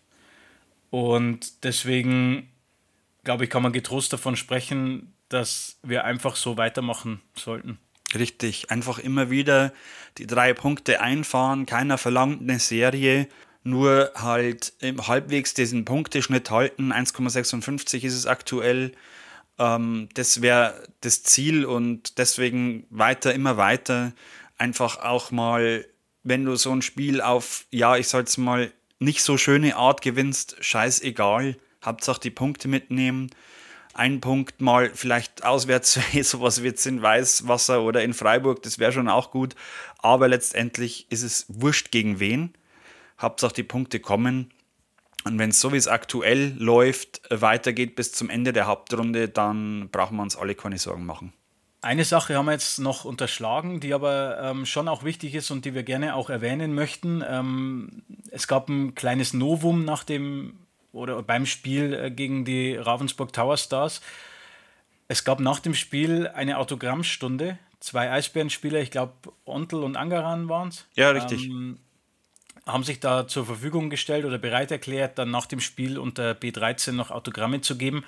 und deswegen, glaube ich, kann man getrost davon sprechen, dass wir einfach so weitermachen sollten. Richtig, einfach immer wieder die drei Punkte einfahren. Keiner verlangt eine Serie, nur halt im halbwegs diesen Punkteschnitt halten. eins Komma sechsundfünfzig ist es aktuell. Ähm, das wäre das Ziel und deswegen weiter, immer weiter. Einfach auch mal, wenn du so ein Spiel auf, ja, ich sag's mal, nicht so schöne Art gewinnst, scheißegal. Hauptsache die Punkte mitnehmen. Ein Punkt mal vielleicht auswärts, sowas wie jetzt in Weißwasser oder in Freiburg, das wäre schon auch gut. Aber letztendlich ist es wurscht gegen wen. Hauptsache die Punkte kommen. Und wenn es so, wie es aktuell läuft, weitergeht bis zum Ende der Hauptrunde, dann brauchen wir uns alle keine Sorgen machen. Eine Sache haben wir jetzt noch unterschlagen, die aber ähm, schon auch wichtig ist und die wir gerne auch erwähnen möchten. Ähm, es gab ein kleines Novum nach dem oder beim Spiel äh, gegen die Ravensburg Tower Stars. Es gab nach dem Spiel eine Autogrammstunde. Zwei Eisbärenspieler, ich glaube Ontl und Angaran waren es, Ja, richtig. ähm, haben sich da zur Verfügung gestellt oder bereit erklärt, dann nach dem Spiel unter B dreizehn noch Autogramme zu geben.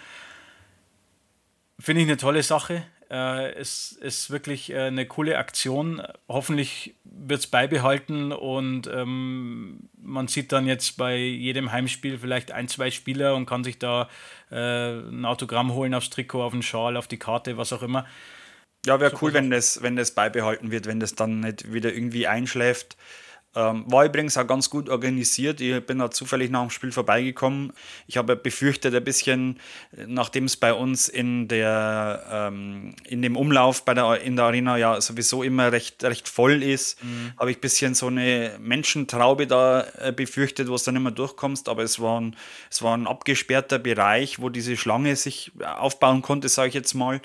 Finde ich eine tolle Sache. Äh, es ist wirklich äh, eine coole Aktion. Hoffentlich wird es beibehalten und ähm, man sieht dann jetzt bei jedem Heimspiel vielleicht ein, zwei Spieler und kann sich da äh, ein Autogramm holen aufs Trikot, auf den Schal, auf die Karte, was auch immer. Ja, wäre Super cool, wenn Sache. das, wenn das beibehalten wird, wenn das dann nicht wieder irgendwie einschläft. Ähm, war übrigens auch ganz gut organisiert. Ich bin da zufällig nach dem Spiel vorbeigekommen. Ich habe befürchtet ein bisschen, nachdem es bei uns in der ähm, in dem Umlauf bei der, in der Arena ja sowieso immer recht, recht voll ist, Mhm. habe ich ein bisschen so eine Menschentraube da äh, befürchtet, wo es dann nicht mehr durchkommst. Aber es war ein, es war ein abgesperrter Bereich, wo diese Schlange sich aufbauen konnte, sage ich jetzt mal.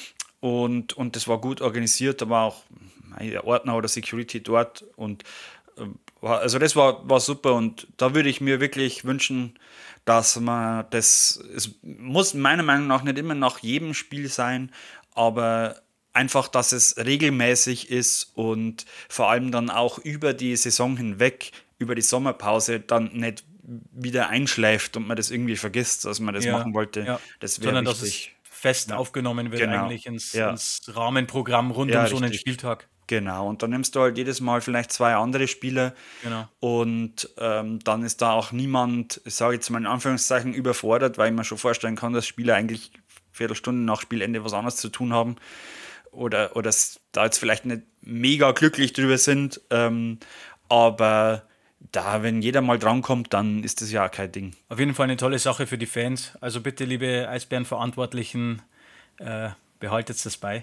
Und, und das war gut organisiert, da war auch der Ordner oder Security dort und äh, war, also das war, war super und da würde ich mir wirklich wünschen, dass man das, es muss meiner Meinung nach nicht immer nach jedem Spiel sein, aber einfach, dass es regelmäßig ist und vor allem dann auch über die Saison hinweg, über die Sommerpause dann nicht wieder einschläft und man das irgendwie vergisst, dass man das Ja, machen wollte. ja. Das wäre Sondern dass es wichtig. fest Ja, aufgenommen wird genau. eigentlich ins, Ja, ins Rahmenprogramm rund ja, um so einen richtig. Spieltag. Genau. Und dann nimmst du halt jedes Mal vielleicht zwei andere Spieler Genau. und ähm, dann ist da auch niemand, ich sage jetzt mal in Anführungszeichen, überfordert, weil ich mir schon vorstellen kann, dass Spieler eigentlich Viertelstunde nach Spielende was anderes zu tun haben oder, oder s- da jetzt vielleicht nicht mega glücklich drüber sind. Ähm, aber da, wenn jeder mal drankommt, dann ist das ja auch kein Ding. Auf jeden Fall eine tolle Sache für die Fans. Also bitte, liebe Eisbären-Verantwortlichen, äh, behaltet das bei.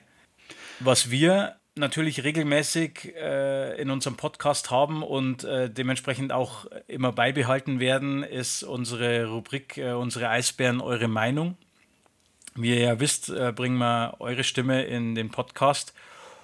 Was wir natürlich regelmäßig äh, in unserem Podcast haben und äh, dementsprechend auch immer beibehalten werden, ist unsere Rubrik, äh, unsere Eisbären, eure Meinung. Wie ihr ja wisst, äh, bringen wir eure Stimme in den Podcast.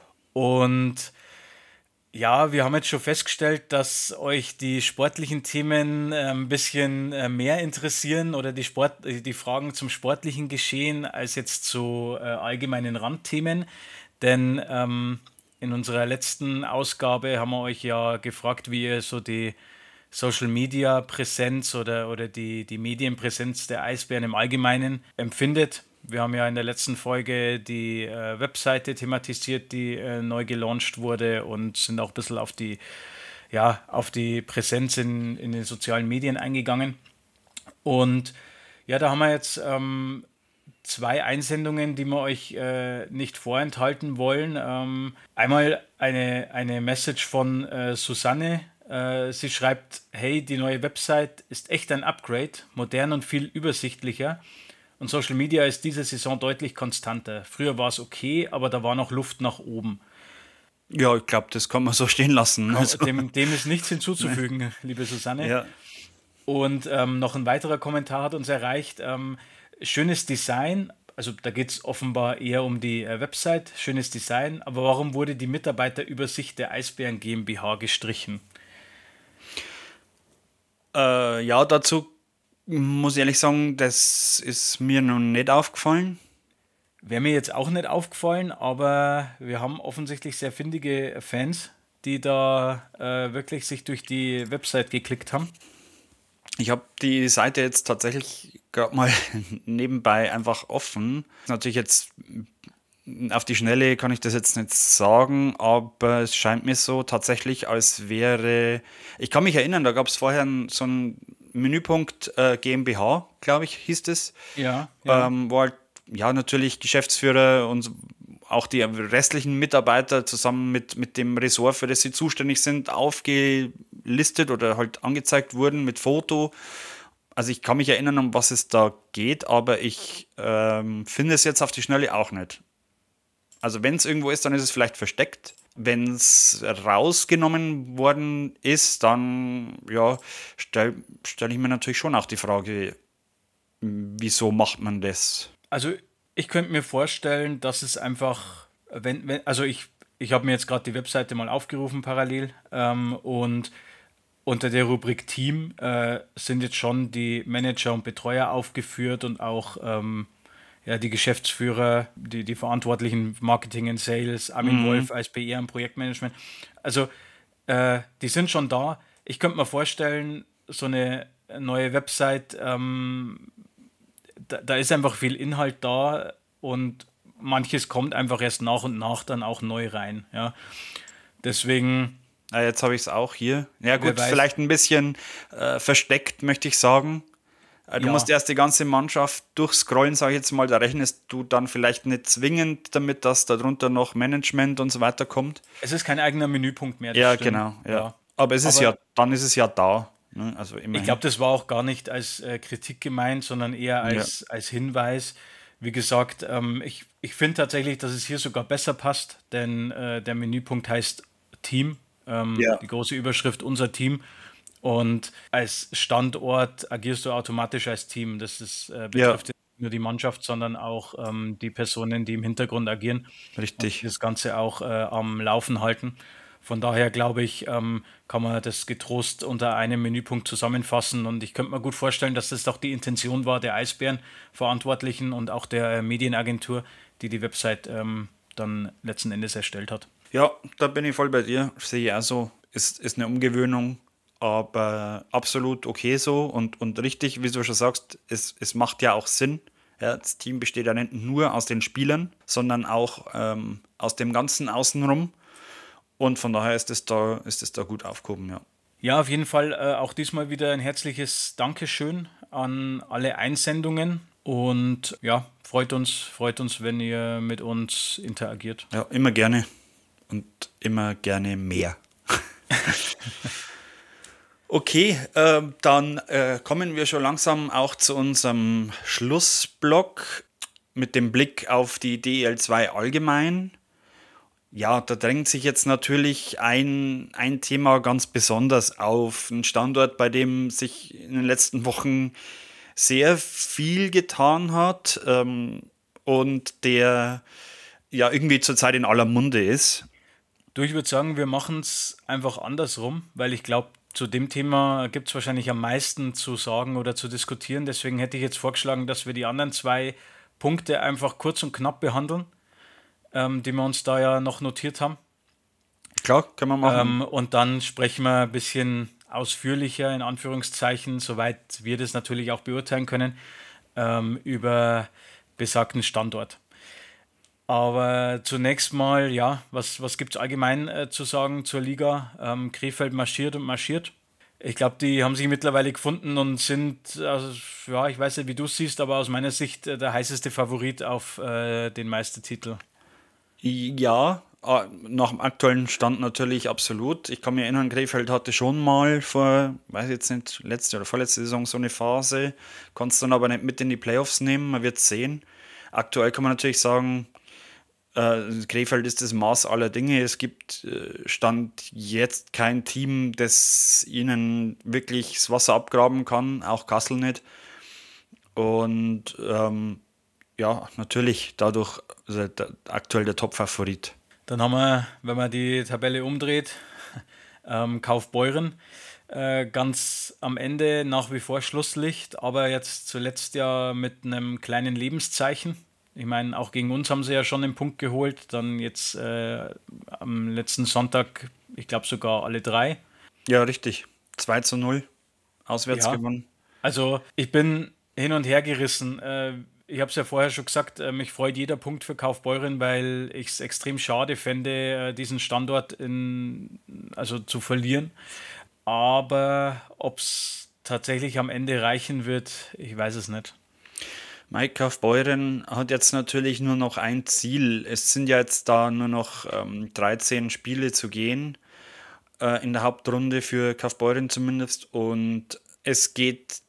Und ja, wir haben jetzt schon festgestellt, dass euch die sportlichen Themen äh, ein bisschen äh, mehr interessieren oder die, Sport, äh, die Fragen zum sportlichen Geschehen als jetzt zu äh, allgemeinen Randthemen. Denn ähm, in unserer letzten Ausgabe haben wir euch ja gefragt, wie ihr so die Social Media Präsenz oder, oder die, die Medienpräsenz der Eisbären im Allgemeinen empfindet. Wir haben ja in der letzten Folge die äh, Webseite thematisiert, die äh, neu gelauncht wurde und sind auch ein bisschen auf die, ja, auf die Präsenz in, in den sozialen Medien eingegangen. Und ja, da haben wir jetzt ähm, zwei Einsendungen, die wir euch äh, nicht vorenthalten wollen. Ähm, einmal eine, eine Message von äh, Susanne. Äh, sie schreibt, hey, die neue Website ist echt ein Upgrade, modern und viel übersichtlicher. Und Social Media ist diese Saison deutlich konstanter. Früher war es okay, aber da war noch Luft nach oben. Ja, ich glaube, das kann man so stehen lassen. Kaum- Also, Dem, dem ist nichts ne? hinzuzufügen, liebe Susanne. Ja, Und ähm, noch ein weiterer Kommentar hat uns erreicht. Ähm, schönes Design, also da geht es offenbar eher um die äh, Website, schönes Design, aber warum wurde die Mitarbeiterübersicht der Eisbären GmbH gestrichen? äh, ja, dazu muss ich ehrlich sagen, das ist mir noch nicht aufgefallen. Wäre mir jetzt auch nicht aufgefallen, aber wir haben offensichtlich sehr findige Fans, die da äh, wirklich sich durch die Website geklickt haben. Ich habe die Seite jetzt tatsächlich gerade mal nebenbei einfach offen. Natürlich jetzt auf die Schnelle kann ich das jetzt nicht sagen, aber es scheint mir so tatsächlich, als wäre. Ich kann mich erinnern, da gab es vorher so einen Menüpunkt äh, GmbH, glaube ich, hieß es, Ja, ja. ähm, wo halt ja natürlich Geschäftsführer und auch die restlichen Mitarbeiter zusammen mit, mit dem Ressort, für das sie zuständig sind, aufgelistet oder halt angezeigt wurden mit Foto. Also ich kann mich erinnern, um was es da geht, aber ich ähm, finde es jetzt auf die Schnelle auch nicht. Also wenn es irgendwo ist, dann ist es vielleicht versteckt. Wenn es rausgenommen worden ist, dann ja, stelle stell ich mir natürlich schon auch die Frage, wieso macht man das? Also ich könnte mir vorstellen, dass es einfach, wenn, wenn also ich, ich habe mir jetzt gerade die Webseite mal aufgerufen parallel ähm, und unter der Rubrik Team äh, sind jetzt schon die Manager und Betreuer aufgeführt und auch ähm, ja, die Geschäftsführer, die, die Verantwortlichen Marketing und Sales, Armin Mhm. Wolf als P R und Projektmanagement. Also äh, die sind schon da. Ich könnte mir vorstellen, so eine neue Website, ähm, da, da ist einfach viel Inhalt da und manches kommt einfach erst nach und nach dann auch neu rein. Ja. Deswegen, Ah, jetzt habe ich es auch hier. Ja wer gut, weiß, vielleicht ein bisschen äh, versteckt, möchte ich sagen. Äh, Du musst ja, erst die ganze Mannschaft durchscrollen, sage ich jetzt mal. Da rechnest du dann vielleicht nicht zwingend damit, dass darunter noch Management und so weiter kommt. es ist kein eigener Menüpunkt mehr, das Ja, stimmt. genau, ja. Ja. Aber es ist ja, Aber dann ist es ja da. Ne? Also ich immerhin. glaube, das war auch gar nicht als äh, Kritik gemeint, sondern eher Ja, als, als Hinweis. Wie gesagt, ähm, ich, ich finde tatsächlich, dass es hier sogar besser passt, denn äh, der Menüpunkt heißt Team, ähm, ja, die große Überschrift unser Team. Und als Standort agierst du automatisch als Team. Das ist, äh, ja, betrifft nicht nur die Mannschaft, sondern auch ähm, die Personen, die im Hintergrund agieren und die richtig. das Ganze auch äh, am Laufen halten. Von daher glaube ich, ähm, kann man das getrost unter einem Menüpunkt zusammenfassen. Und ich könnte mir gut vorstellen, dass das doch die Intention war der Eisbären-Verantwortlichen und auch der äh, Medienagentur, die die Website ähm, dann letzten Endes erstellt hat. Ja, da bin ich voll bei dir. Sehe ich auch so. Ist, ist eine Umgewöhnung, aber absolut okay so und, und richtig, wie du schon sagst, es, es macht ja auch Sinn. Ja, das Team besteht ja nicht nur aus den Spielern, sondern auch ähm, aus dem Ganzen außenrum. Und von daher ist es da, ist es da gut aufgehoben, ja. Ja, auf jeden Fall äh, auch diesmal wieder ein herzliches Dankeschön an alle Einsendungen. Und ja, freut uns, freut uns, wenn ihr mit uns interagiert. Ja, immer gerne und immer gerne mehr. Okay, äh, dann äh, kommen wir schon langsam auch zu unserem Schlussblock mit dem Blick auf die D E L zwei allgemein. Ja, da drängt sich jetzt natürlich ein, ein Thema ganz besonders auf. Ein Standort, bei dem sich in den letzten Wochen sehr viel getan hat ähm, und der ja irgendwie zurzeit in aller Munde ist. Du, ich würde sagen, wir machen es einfach andersrum, weil ich glaube, zu dem Thema gibt es wahrscheinlich am meisten zu sagen oder zu diskutieren. Deswegen hätte ich jetzt vorgeschlagen, dass wir die anderen zwei Punkte einfach kurz und knapp behandeln, ähm, die wir uns da ja noch notiert haben. Klar, können wir machen. Ähm, und dann sprechen wir ein bisschen ausführlicher, in Anführungszeichen, soweit wir das natürlich auch beurteilen können, ähm, über besagten Standort. Aber zunächst mal, ja, was, was gibt es allgemein äh, zu sagen zur Liga? Ähm, Krefeld marschiert und marschiert. Ich glaube, die haben sich mittlerweile gefunden und sind, also, ja, ich weiß nicht, wie du es siehst, aber aus meiner Sicht äh, der heißeste Favorit auf äh, den Meistertitel. Ja, äh, nach dem aktuellen Stand natürlich absolut. Ich kann mich erinnern, Krefeld hatte schon mal vor, weiß jetzt nicht, letzte oder vorletzte Saison so eine Phase, konnte es dann aber nicht mit in die Playoffs nehmen, man wird sehen. Aktuell kann man natürlich sagen, äh, Krefeld ist das Maß aller Dinge. Es gibt äh, Stand jetzt kein Team, das ihnen wirklich das Wasser abgraben kann, auch Kassel nicht. Und ähm, ja, natürlich dadurch also der, aktuell der Top-Favorit. Dann haben wir, wenn man die Tabelle umdreht, ähm, Kaufbeuren äh, ganz am Ende nach wie vor Schlusslicht, aber jetzt zuletzt ja mit einem kleinen Lebenszeichen. Ich meine, auch gegen uns haben sie ja schon den Punkt geholt, dann jetzt äh, am letzten Sonntag, ich glaube sogar alle drei. Ja, richtig. zwei zu null auswärts Ja, gewonnen. also ich bin hin und her gerissen. Äh, ich habe es ja vorher schon gesagt, äh, mich freut jeder Punkt für Kaufbeuren, weil ich es extrem schade fände, äh, diesen Standort in, also zu verlieren. Aber ob es tatsächlich am Ende reichen wird, ich weiß es nicht. Mike Kaufbeuren hat jetzt natürlich nur noch ein Ziel. Es sind ja jetzt da nur noch ähm, dreizehn Spiele zu gehen, äh, in der Hauptrunde für Kaufbeuren zumindest. Und es geht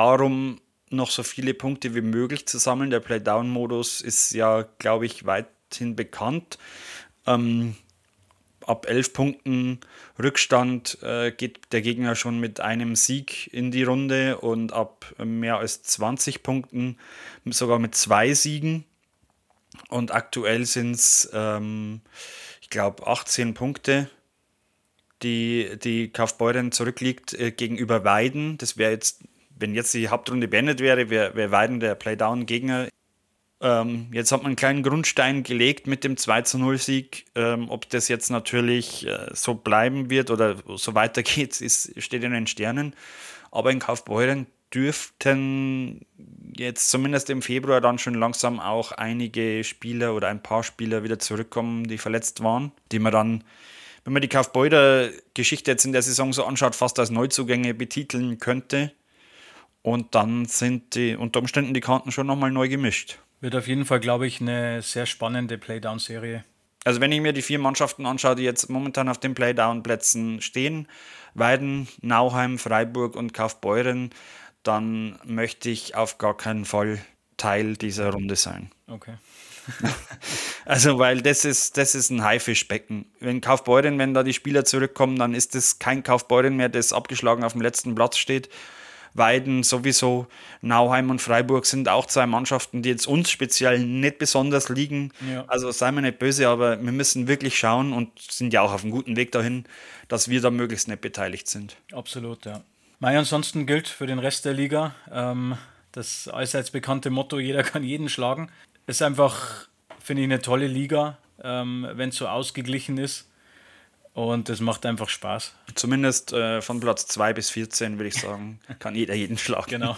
darum, noch so viele Punkte wie möglich zu sammeln. Der Playdown-Modus ist ja, glaube ich, weit weithin bekannt. Ähm, ab elf Punkten Rückstand äh, geht der Gegner schon mit einem Sieg in die Runde und ab mehr als zwanzig Punkten sogar mit zwei Siegen. Und aktuell sind es, ähm, ich glaube, achtzehn Punkte, die, die Kaufbeuren zurückliegt äh, gegenüber Weiden. Das wäre jetzt, wenn jetzt die Hauptrunde beendet wäre, wäre wär Weiden der Playdown-Gegner. Ähm, jetzt hat man einen kleinen Grundstein gelegt mit dem zwei zu null Sieg. Ähm, ob das jetzt natürlich äh, so bleiben wird oder so weitergeht, ist, steht in den Sternen. Aber in Kaufbeuren dürften jetzt zumindest im Februar dann schon langsam auch einige Spieler oder ein paar Spieler wieder zurückkommen, die verletzt waren, die man dann, wenn man die Kaufbeurer Geschichte jetzt in der Saison so anschaut, fast als Neuzugänge betiteln könnte. Und dann sind die unter Umständen die Karten schon nochmal neu gemischt. Wird auf jeden Fall, glaube ich, eine sehr spannende Playdown-Serie. Also wenn ich mir die vier Mannschaften anschaue, die jetzt momentan auf den Playdown-Plätzen stehen, Weiden, Nauheim, Freiburg und Kaufbeuren, dann möchte ich auf gar keinen Fall Teil dieser Runde sein. Okay. Also, weil das ist, das ist ein Haifischbecken. Wenn Kaufbeuren, wenn da die Spieler zurückkommen, dann ist das kein Kaufbeuren mehr, das abgeschlagen auf dem letzten Platz steht. Weiden sowieso, Nauheim und Freiburg sind auch zwei Mannschaften, die jetzt uns speziell nicht besonders liegen. Ja. Also sei mir nicht böse, aber wir müssen wirklich schauen und sind ja auch auf einem guten Weg dahin, dass wir da möglichst nicht beteiligt sind. Absolut, ja. Mei, ansonsten gilt für den Rest der Liga ähm, das allseits bekannte Motto, jeder kann jeden schlagen. Ist einfach, finde ich, eine tolle Liga, ähm, wenn es so ausgeglichen ist. Und das macht einfach Spaß. Zumindest äh, von Platz zwei bis vierzehn, würde ich sagen, kann jeder jeden schlagen. Genau.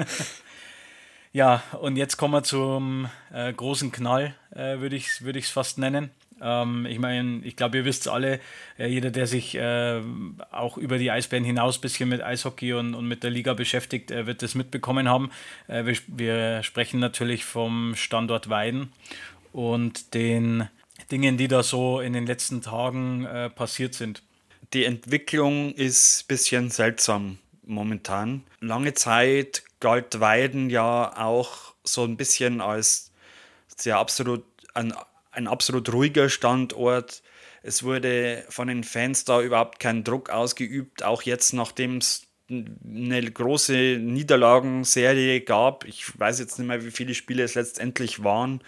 Ja, und jetzt kommen wir zum äh, großen Knall, äh, würde ich es würd ich's fast nennen. Ähm, ich meine, ich glaube, ihr wisst alle, äh, jeder, der sich äh, auch über die Eisbären hinaus ein bisschen mit Eishockey und, und mit der Liga beschäftigt, äh, wird das mitbekommen haben. Äh, wir, wir sprechen natürlich vom Standort Weiden und den Dingen, die da so in den letzten Tagen äh, passiert sind. Die Entwicklung ist ein bisschen seltsam momentan. Lange Zeit galt Weiden ja auch so ein bisschen als sehr absolut, ein, ein absolut ruhiger Standort. Es wurde von den Fans da überhaupt kein Druck ausgeübt, auch jetzt, nachdem es eine große Niederlagenserie gab. Ich weiß jetzt nicht mehr, wie viele Spiele es letztendlich waren.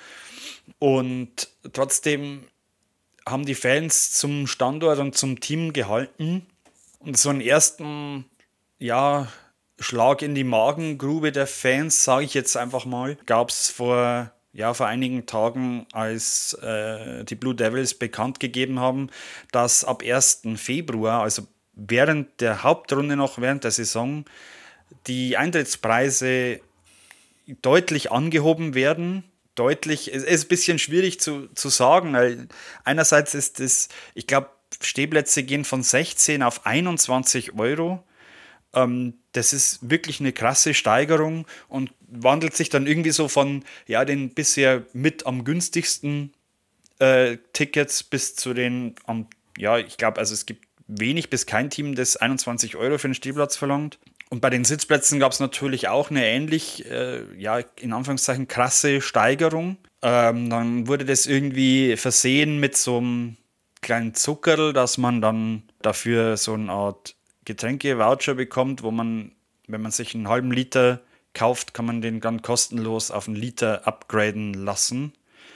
Und trotzdem haben die Fans zum Standort und zum Team gehalten. Und so einen ersten, ja, Schlag in die Magengrube der Fans, sage ich jetzt einfach mal, gab es vor, ja, vor einigen Tagen, als äh, die Blue Devils bekannt gegeben haben, dass ab ersten Februar, also während der Hauptrunde noch, während der Saison, die Eintrittspreise deutlich angehoben werden. Deutlich, es ist ein bisschen schwierig zu, zu sagen, weil einerseits ist es, ich glaube, Stehplätze gehen von sechzehn auf einundzwanzig Euro. Ähm, das ist wirklich eine krasse Steigerung und wandelt sich dann irgendwie so von ja, den bisher mit am günstigsten äh, Tickets bis zu den, am, ja, ich glaube, also es gibt wenig bis kein Team, das einundzwanzig Euro für einen Stehplatz verlangt. Und bei den Sitzplätzen gab es natürlich auch eine ähnlich, äh, ja, in Anführungszeichen krasse Steigerung. Ähm, dann wurde das irgendwie versehen mit so einem kleinen Zuckerl, dass man dann dafür so eine Art Getränke-Voucher bekommt, wo man, wenn man sich einen halben Liter kauft, kann man den dann kostenlos auf einen Liter upgraden lassen.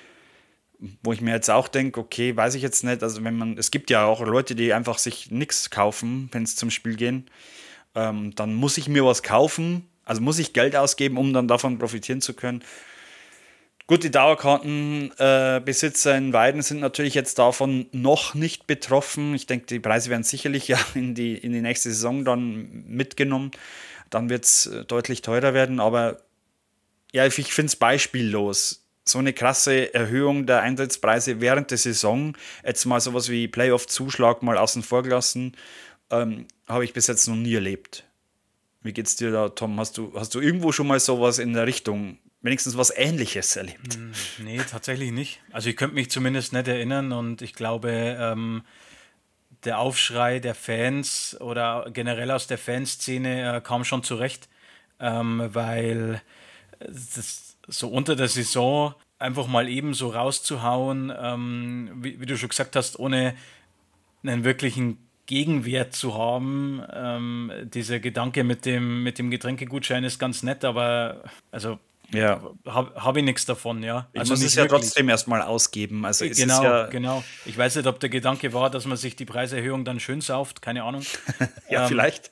Wo ich mir jetzt auch denke, okay, weiß ich jetzt nicht, also wenn man, es gibt ja auch Leute, die einfach sich nichts kaufen, wenn es zum Spiel gehen. Ähm, dann muss ich mir was kaufen, also muss ich Geld ausgeben, um dann davon profitieren zu können. Gut, die Dauerkartenbesitzer äh, in Weiden sind natürlich jetzt davon noch nicht betroffen. Ich denke, die Preise werden sicherlich ja in die, in die nächste Saison dann mitgenommen. Dann wird es deutlich teurer werden, aber ja, ich finde es beispiellos. So eine krasse Erhöhung der Eintrittspreise während der Saison, jetzt mal sowas wie Playoff-Zuschlag mal außen vor gelassen, ähm, habe ich bis jetzt noch nie erlebt. Wie geht's dir da, Tom? Hast du, hast du irgendwo schon mal sowas in der Richtung, wenigstens was Ähnliches erlebt? Nee, tatsächlich nicht. Also ich könnte mich zumindest nicht erinnern und ich glaube, ähm, der Aufschrei der Fans oder generell aus der Fanszene äh, kam schon zurecht, ähm, weil das so unter der Saison einfach mal eben so rauszuhauen, ähm, wie, wie du schon gesagt hast, ohne einen wirklichen Gegenwert zu haben. Ähm, dieser Gedanke mit dem, mit dem Getränkegutschein ist ganz nett, aber also Ja. habe hab ich nichts davon, ja. Ich Also muss es nicht ja wirklich. trotzdem erstmal ausgeben. Also Äh, es ist Genau, ja, genau. Ich weiß nicht, ob der Gedanke war, dass man sich die Preiserhöhung dann schön sauft, keine Ahnung. ja, Ähm, vielleicht.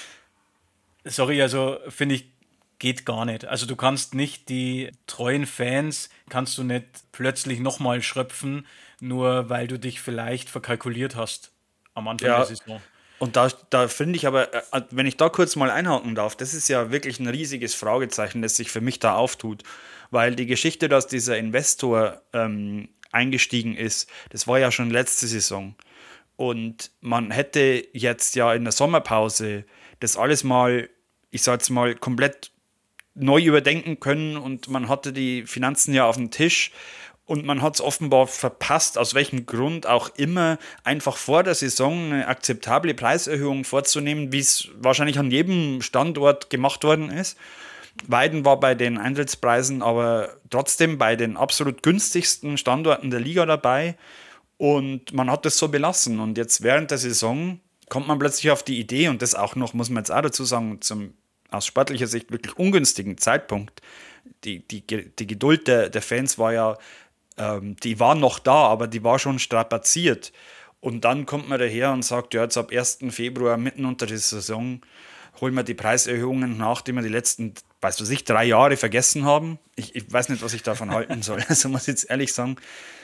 sorry, also finde ich, geht gar nicht. Also du kannst nicht die treuen Fans, kannst du nicht plötzlich nochmal schröpfen, nur weil du dich vielleicht verkalkuliert hast am Anfang der Ja, Saison. und da, da finde ich aber, äh, wenn ich da kurz mal einhaken darf, das ist ja wirklich ein riesiges Fragezeichen, das sich für mich da auftut. Weil die Geschichte, dass dieser Investor ähm, eingestiegen ist, das war ja schon letzte Saison. Und man hätte jetzt ja in der Sommerpause das alles mal, ich sag jetzt mal, komplett neu überdenken können und man hatte die Finanzen ja auf dem Tisch und man hat es offenbar verpasst, aus welchem Grund auch immer, einfach vor der Saison eine akzeptable Preiserhöhung vorzunehmen, wie es wahrscheinlich an jedem Standort gemacht worden ist. Weiden war bei den Eintrittspreisen aber trotzdem bei den absolut günstigsten Standorten der Liga dabei und man hat das so belassen. Und jetzt während der Saison kommt man plötzlich auf die Idee, und das auch noch, muss man jetzt auch dazu sagen, zum aus sportlicher Sicht wirklich ungünstigen Zeitpunkt. Die, die, die Geduld der, der Fans war ja, ähm, die war noch da, aber die war schon strapaziert. Und dann kommt man daher und sagt, ja, jetzt ab ersten Februar, mitten unter der Saison, holen wir die Preiserhöhungen nach, die wir die letzten, weiß was ich, drei Jahre vergessen haben. Ich, ich weiß nicht, was ich davon halten soll, also muss ich jetzt ehrlich sagen.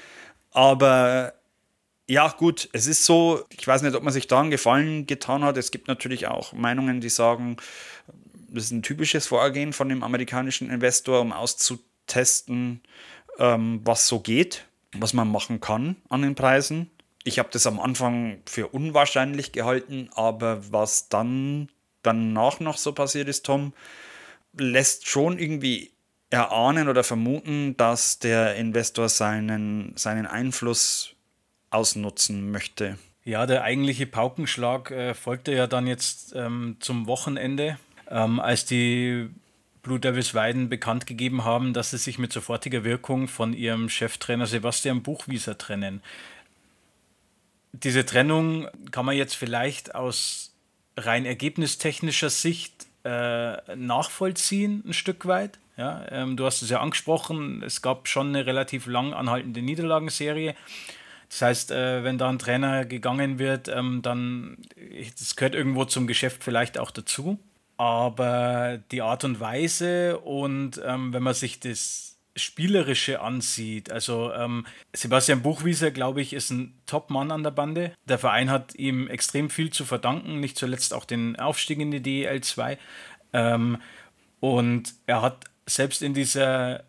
Aber ja, gut, es ist so, ich weiß nicht, ob man sich da einen Gefallen getan hat. Es gibt natürlich auch Meinungen, die sagen, das ist ein typisches Vorgehen von dem amerikanischen Investor, um auszutesten, ähm, was so geht, was man machen kann an den Preisen. Ich habe das am Anfang für unwahrscheinlich gehalten, aber was dann danach noch so passiert ist, Tom, lässt schon irgendwie erahnen oder vermuten, dass der Investor seinen, seinen Einfluss ausnutzen möchte. Ja, der eigentliche Paukenschlag äh, folgte ja dann jetzt ähm, zum Wochenende, ähm, als die Blue Devils Weiden bekannt gegeben haben, dass sie sich mit sofortiger Wirkung von ihrem Cheftrainer Sebastian Buchwieser trennen. Diese Trennung kann man jetzt vielleicht aus rein ergebnistechnischer Sicht äh, nachvollziehen, ein Stück weit. Ja, ähm, du hast es ja angesprochen, es gab schon eine relativ lang anhaltende Niederlagenserie. Das heißt, äh, wenn da ein Trainer gegangen wird, ähm, dann, das gehört irgendwo zum Geschäft vielleicht auch dazu. Aber die Art und Weise und ähm, wenn man sich das Spielerische ansieht, also ähm, Sebastian Buchwieser, glaube ich, ist ein Top-Mann an der Bande. Der Verein hat ihm extrem viel zu verdanken, nicht zuletzt auch den Aufstieg in die D E L zwei. Ähm, und er hat selbst in dieser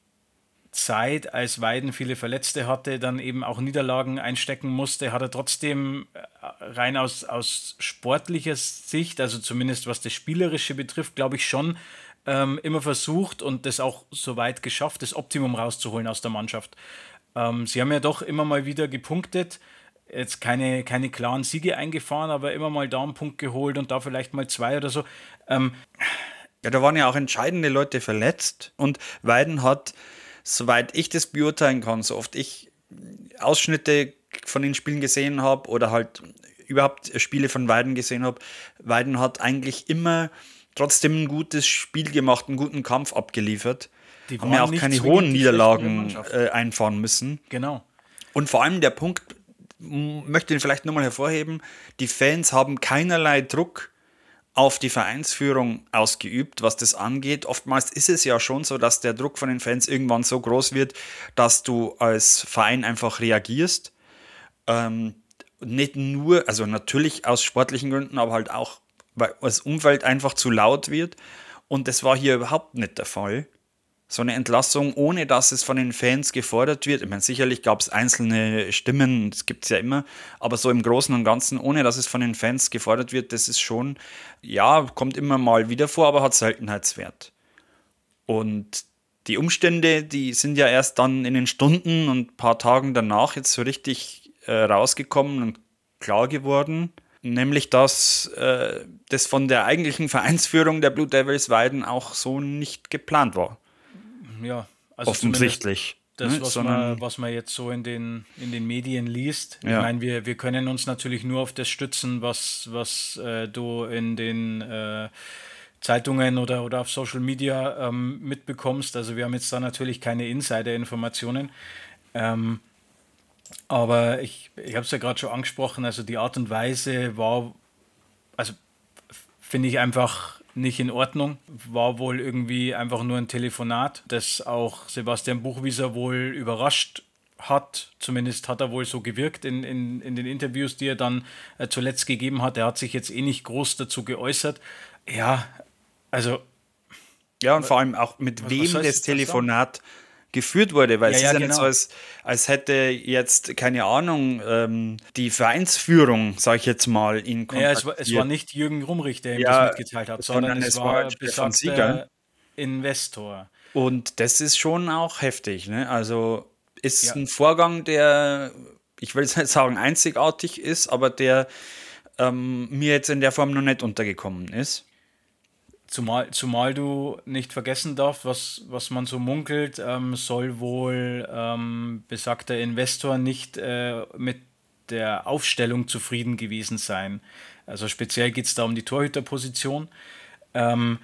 Zeit, als Weiden viele Verletzte hatte, dann eben auch Niederlagen einstecken musste, hat er trotzdem rein aus, aus sportlicher Sicht, also zumindest was das Spielerische betrifft, glaube ich schon ähm, immer versucht und das auch soweit geschafft, das Optimum rauszuholen aus der Mannschaft. Ähm, sie haben ja doch immer mal wieder gepunktet, jetzt keine, keine klaren Siege eingefahren, aber immer mal da einen Punkt geholt und da vielleicht mal zwei oder so. Ähm, Ja, da waren ja auch entscheidende Leute verletzt und Weiden hat, soweit ich das beurteilen kann, so oft ich Ausschnitte von den Spielen gesehen habe oder halt überhaupt Spiele von Weiden gesehen habe, Weiden hat eigentlich immer trotzdem ein gutes Spiel gemacht, einen guten Kampf abgeliefert. die Haben ja waren auch nicht keine hohen zwingend die schlechtere Niederlagen Mannschaft. äh, einfahren müssen. Genau. Und vor allem der Punkt, m- möchte ich vielleicht nochmal hervorheben, die Fans haben keinerlei Druck auf die Vereinsführung ausgeübt, was das angeht. Oftmals ist es ja schon so, dass der Druck von den Fans irgendwann so groß wird, dass du als Verein einfach reagierst. Ähm, nicht nur, also natürlich aus sportlichen Gründen, aber halt auch, weil das Umfeld einfach zu laut wird. Und das war hier überhaupt nicht der Fall. So eine Entlassung, ohne dass es von den Fans gefordert wird. Ich meine, sicherlich gab es einzelne Stimmen, das gibt es ja immer, aber so im Großen und Ganzen, ohne dass es von den Fans gefordert wird, das ist schon, ja, kommt immer mal wieder vor, aber hat Seltenheitswert. Und die Umstände, die sind ja erst dann in den Stunden und ein paar Tagen danach jetzt so richtig äh, rausgekommen und klar geworden. Nämlich, dass äh, das von der eigentlichen Vereinsführung der Blue Devils Weiden auch so nicht geplant war. Ja, also zumindest Offensichtlich. das, ne, was sondern man, was man jetzt so in den, in den Medien liest. Ich ja, meine, wir, wir können uns natürlich nur auf das stützen, was, was äh, du in den äh, Zeitungen oder, oder auf Social Media ähm, mitbekommst. Also wir haben jetzt da natürlich keine Insider-Informationen. Ähm, aber ich, ich habe es ja gerade schon angesprochen, also die Art und Weise war, also finde ich einfach nicht in Ordnung. War wohl irgendwie einfach nur ein Telefonat, das auch Sebastian Buchwieser wohl überrascht hat. Zumindest hat er wohl so gewirkt in, in, in den Interviews, die er dann äh, zuletzt gegeben hat. Er hat sich jetzt eh nicht groß dazu geäußert. Ja, also, ja, und vor allem auch mit was, was wem sollst das du da sagen? Telefonat geführt wurde, weil Ja, es ist ja, ja nicht so, genau. als, als hätte jetzt, keine Ahnung, ähm, die Vereinsführung, sag ich jetzt mal, ihn Naja, es war, es war kontaktiert. nicht Jürgen Rumrich, der ihm das Ja, mitgeteilt hat, sondern sondern es es war halt war Stefan Sieger. besagter Investor. Und das ist schon auch heftig, ne? Also ist Ja, ein Vorgang, der, ich will jetzt nicht sagen einzigartig ist, aber der ähm, mir jetzt in der Form noch nicht untergekommen ist. Zumal, zumal du nicht vergessen darfst, was, was man so munkelt, ähm, soll wohl ähm, besagter Investor nicht äh, mit der Aufstellung zufrieden gewesen sein. Also speziell geht es da um die Torhüterposition. Ähm,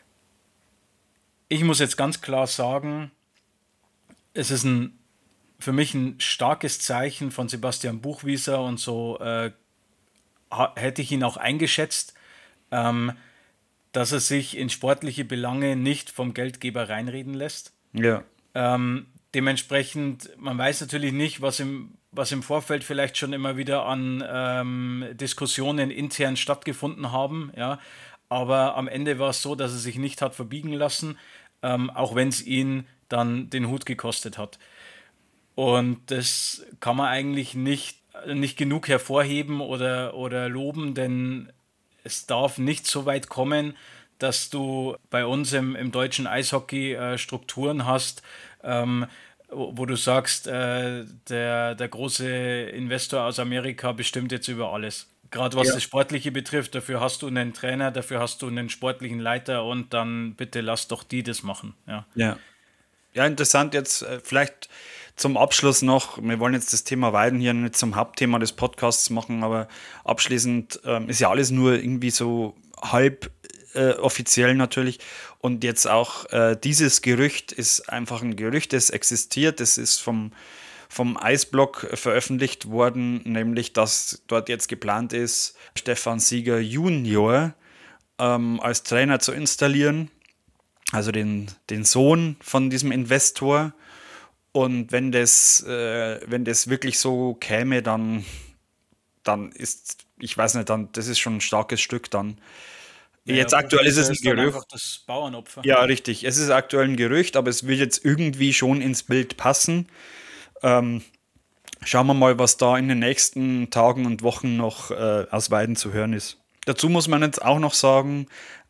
ich muss jetzt ganz klar sagen, es ist ein, für mich ein starkes Zeichen von Sebastian Buchwieser und so äh, ha- hätte ich ihn auch eingeschätzt, ähm, dass er sich in sportliche Belange nicht vom Geldgeber reinreden lässt. Ja, Ähm, dementsprechend, man weiß natürlich nicht, was im, was im Vorfeld vielleicht schon immer wieder an ähm, Diskussionen intern stattgefunden haben, ja. Aber am Ende war es so, dass er sich nicht hat verbiegen lassen, ähm, auch wenn es ihn dann den Hut gekostet hat. Und das kann man eigentlich nicht, nicht genug hervorheben oder, oder loben, denn es darf nicht so weit kommen, dass du bei uns im, im deutschen Eishockey äh, Strukturen hast, ähm, wo, wo du sagst, äh, der, der große Investor aus Amerika bestimmt jetzt über alles. Gerade was ja, das Sportliche betrifft, dafür hast du einen Trainer, dafür hast du einen sportlichen Leiter und dann bitte lass doch die das machen. Ja, ja. Ja, interessant jetzt äh, vielleicht zum Abschluss noch, wir wollen jetzt das Thema Weiden hier nicht zum Hauptthema des Podcasts machen, aber abschließend ähm, ist ja alles nur irgendwie so halb äh, offiziell natürlich und jetzt auch äh, dieses Gerücht ist einfach ein Gerücht, das existiert, das ist vom, vom Eisblock veröffentlicht worden, nämlich dass dort jetzt geplant ist, Stefan Sieger Junior ähm, als Trainer zu installieren, also den, den Sohn von diesem Investor. Und wenn das, äh, wenn das wirklich so käme, dann, dann ist, ich weiß nicht, dann, das ist schon ein starkes Stück dann. naja, Jetzt aktuell ist Buchwieser es ein ist dann Gerücht. einfach das Bauernopfer. Ja, richtig. Es ist aktuell ein Gerücht, aber es wird jetzt irgendwie schon ins Bild passen. Ähm, Schauen wir mal, was da in den nächsten Tagen und Wochen noch äh, aus Weiden zu hören ist. Dazu muss man jetzt auch noch sagen,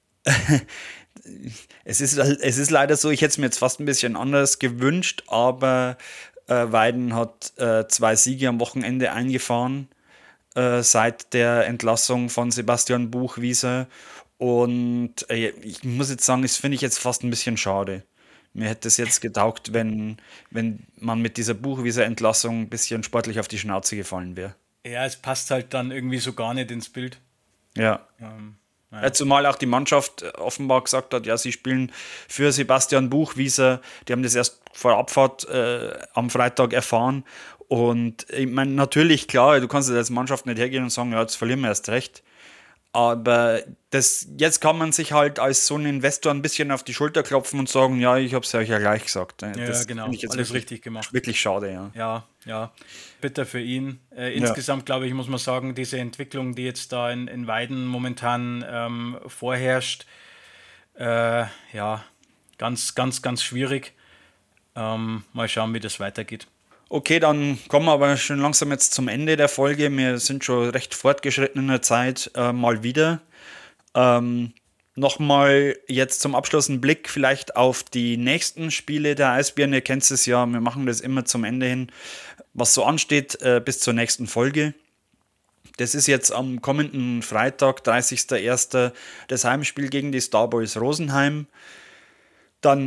es ist, es ist leider so, ich hätte es mir jetzt fast ein bisschen anders gewünscht, aber äh, Weiden hat äh, zwei Siege am Wochenende eingefahren äh, seit der Entlassung von Sebastian Buchwieser. Und äh, ich muss jetzt sagen, das finde ich jetzt fast ein bisschen schade. Mir hätte es jetzt getaugt, wenn, wenn man mit dieser Buchwieser-Entlassung ein bisschen sportlich auf die Schnauze gefallen wäre. Ja, es passt halt dann irgendwie so gar nicht ins Bild. Ja. Ähm, Ja, naja. zumal auch die Mannschaft äh, offenbar gesagt hat, ja, sie spielen für Sebastian Buchwieser. Die haben das erst vor der Abfahrt äh, am Freitag erfahren. Und ich meine, natürlich, klar, du kannst jetzt als Mannschaft nicht hergehen und sagen, ja, jetzt verlieren wir erst recht. Aber das, jetzt kann man sich halt als so ein Investor ein bisschen auf die Schulter klopfen und sagen, ja, ich habe es euch ja gleich gesagt. Ja, Das genau. finde ich jetzt Alles wirklich, richtig gemacht. wirklich schade, ja. Ja, ja. Bitter für ihn. Äh, Ja, insgesamt, glaube ich, muss man sagen, diese Entwicklung, die jetzt da in, in Weiden momentan ähm, vorherrscht, äh, ja, ganz, ganz, ganz schwierig. Ähm, mal schauen, wie das weitergeht. okay, dann kommen wir aber schon langsam jetzt zum Ende der Folge. Wir sind schon recht fortgeschritten in der Zeit äh, mal wieder. Ähm, Nochmal jetzt zum Abschluss ein Blick vielleicht auf die nächsten Spiele der Eisbären. Ihr kennt es ja, wir machen das immer zum Ende hin, was so ansteht äh, bis zur nächsten Folge. Das ist jetzt am kommenden Freitag, dreißigster erster das Heimspiel gegen die Starboys Rosenheim. Dann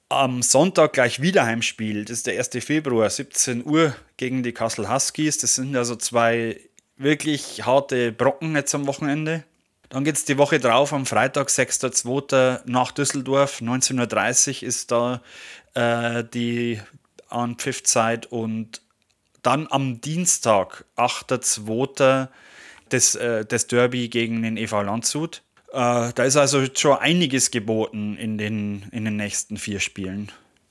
Am Sonntag gleich wieder Heimspiel. Das ist der erste Februar, siebzehn Uhr gegen die Kassel Huskies. Das sind also zwei wirklich harte Brocken jetzt am Wochenende. Dann geht es die Woche drauf, am Freitag, sechster zweiter nach Düsseldorf. neunzehn Uhr dreißig ist da äh, die Anpfiffzeit. Und dann am Dienstag, achter zweiter das, äh, das Derby gegen den E V Landshut. Äh, da ist also schon einiges geboten in den, in den nächsten vier Spielen.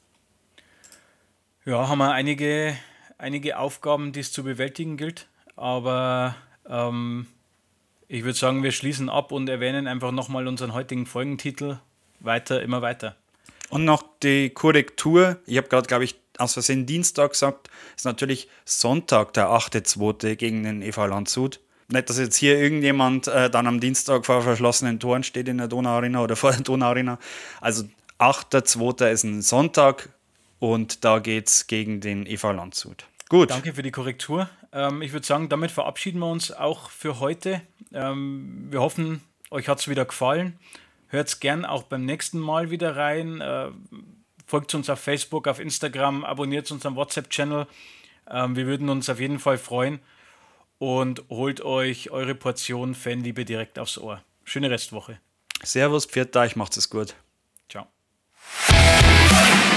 Ja, haben wir einige, einige Aufgaben, die es zu bewältigen gilt. Aber ähm, ich würde sagen, wir schließen ab und erwähnen einfach nochmal unseren heutigen Folgentitel. Weiter, immer weiter. Und noch die Korrektur. Ich habe gerade, glaube ich, aus Versehen Dienstag gesagt. Ist natürlich Sonntag, der achter zweiter gegen den E V Landshut. Nicht, dass jetzt hier irgendjemand äh, dann am Dienstag vor verschlossenen Toren steht in der Donauarena oder vor der Donauarena. Also achter zweiter ist ein Sonntag und da geht es gegen den E V Landshut. Gut. Danke für die Korrektur. Ähm, ich würde sagen, damit verabschieden wir uns auch für heute. Ähm, wir hoffen, euch hat es wieder gefallen. Hört es gern auch beim nächsten Mal wieder rein. Äh, folgt uns auf Facebook, auf Instagram, abonniert unseren WhatsApp-Channel. Ähm, wir würden uns auf jeden Fall freuen. Und holt euch eure Portion Fanliebe direkt aufs Ohr. Schöne Restwoche. Servus, pfiat euch, macht's es gut. Ciao.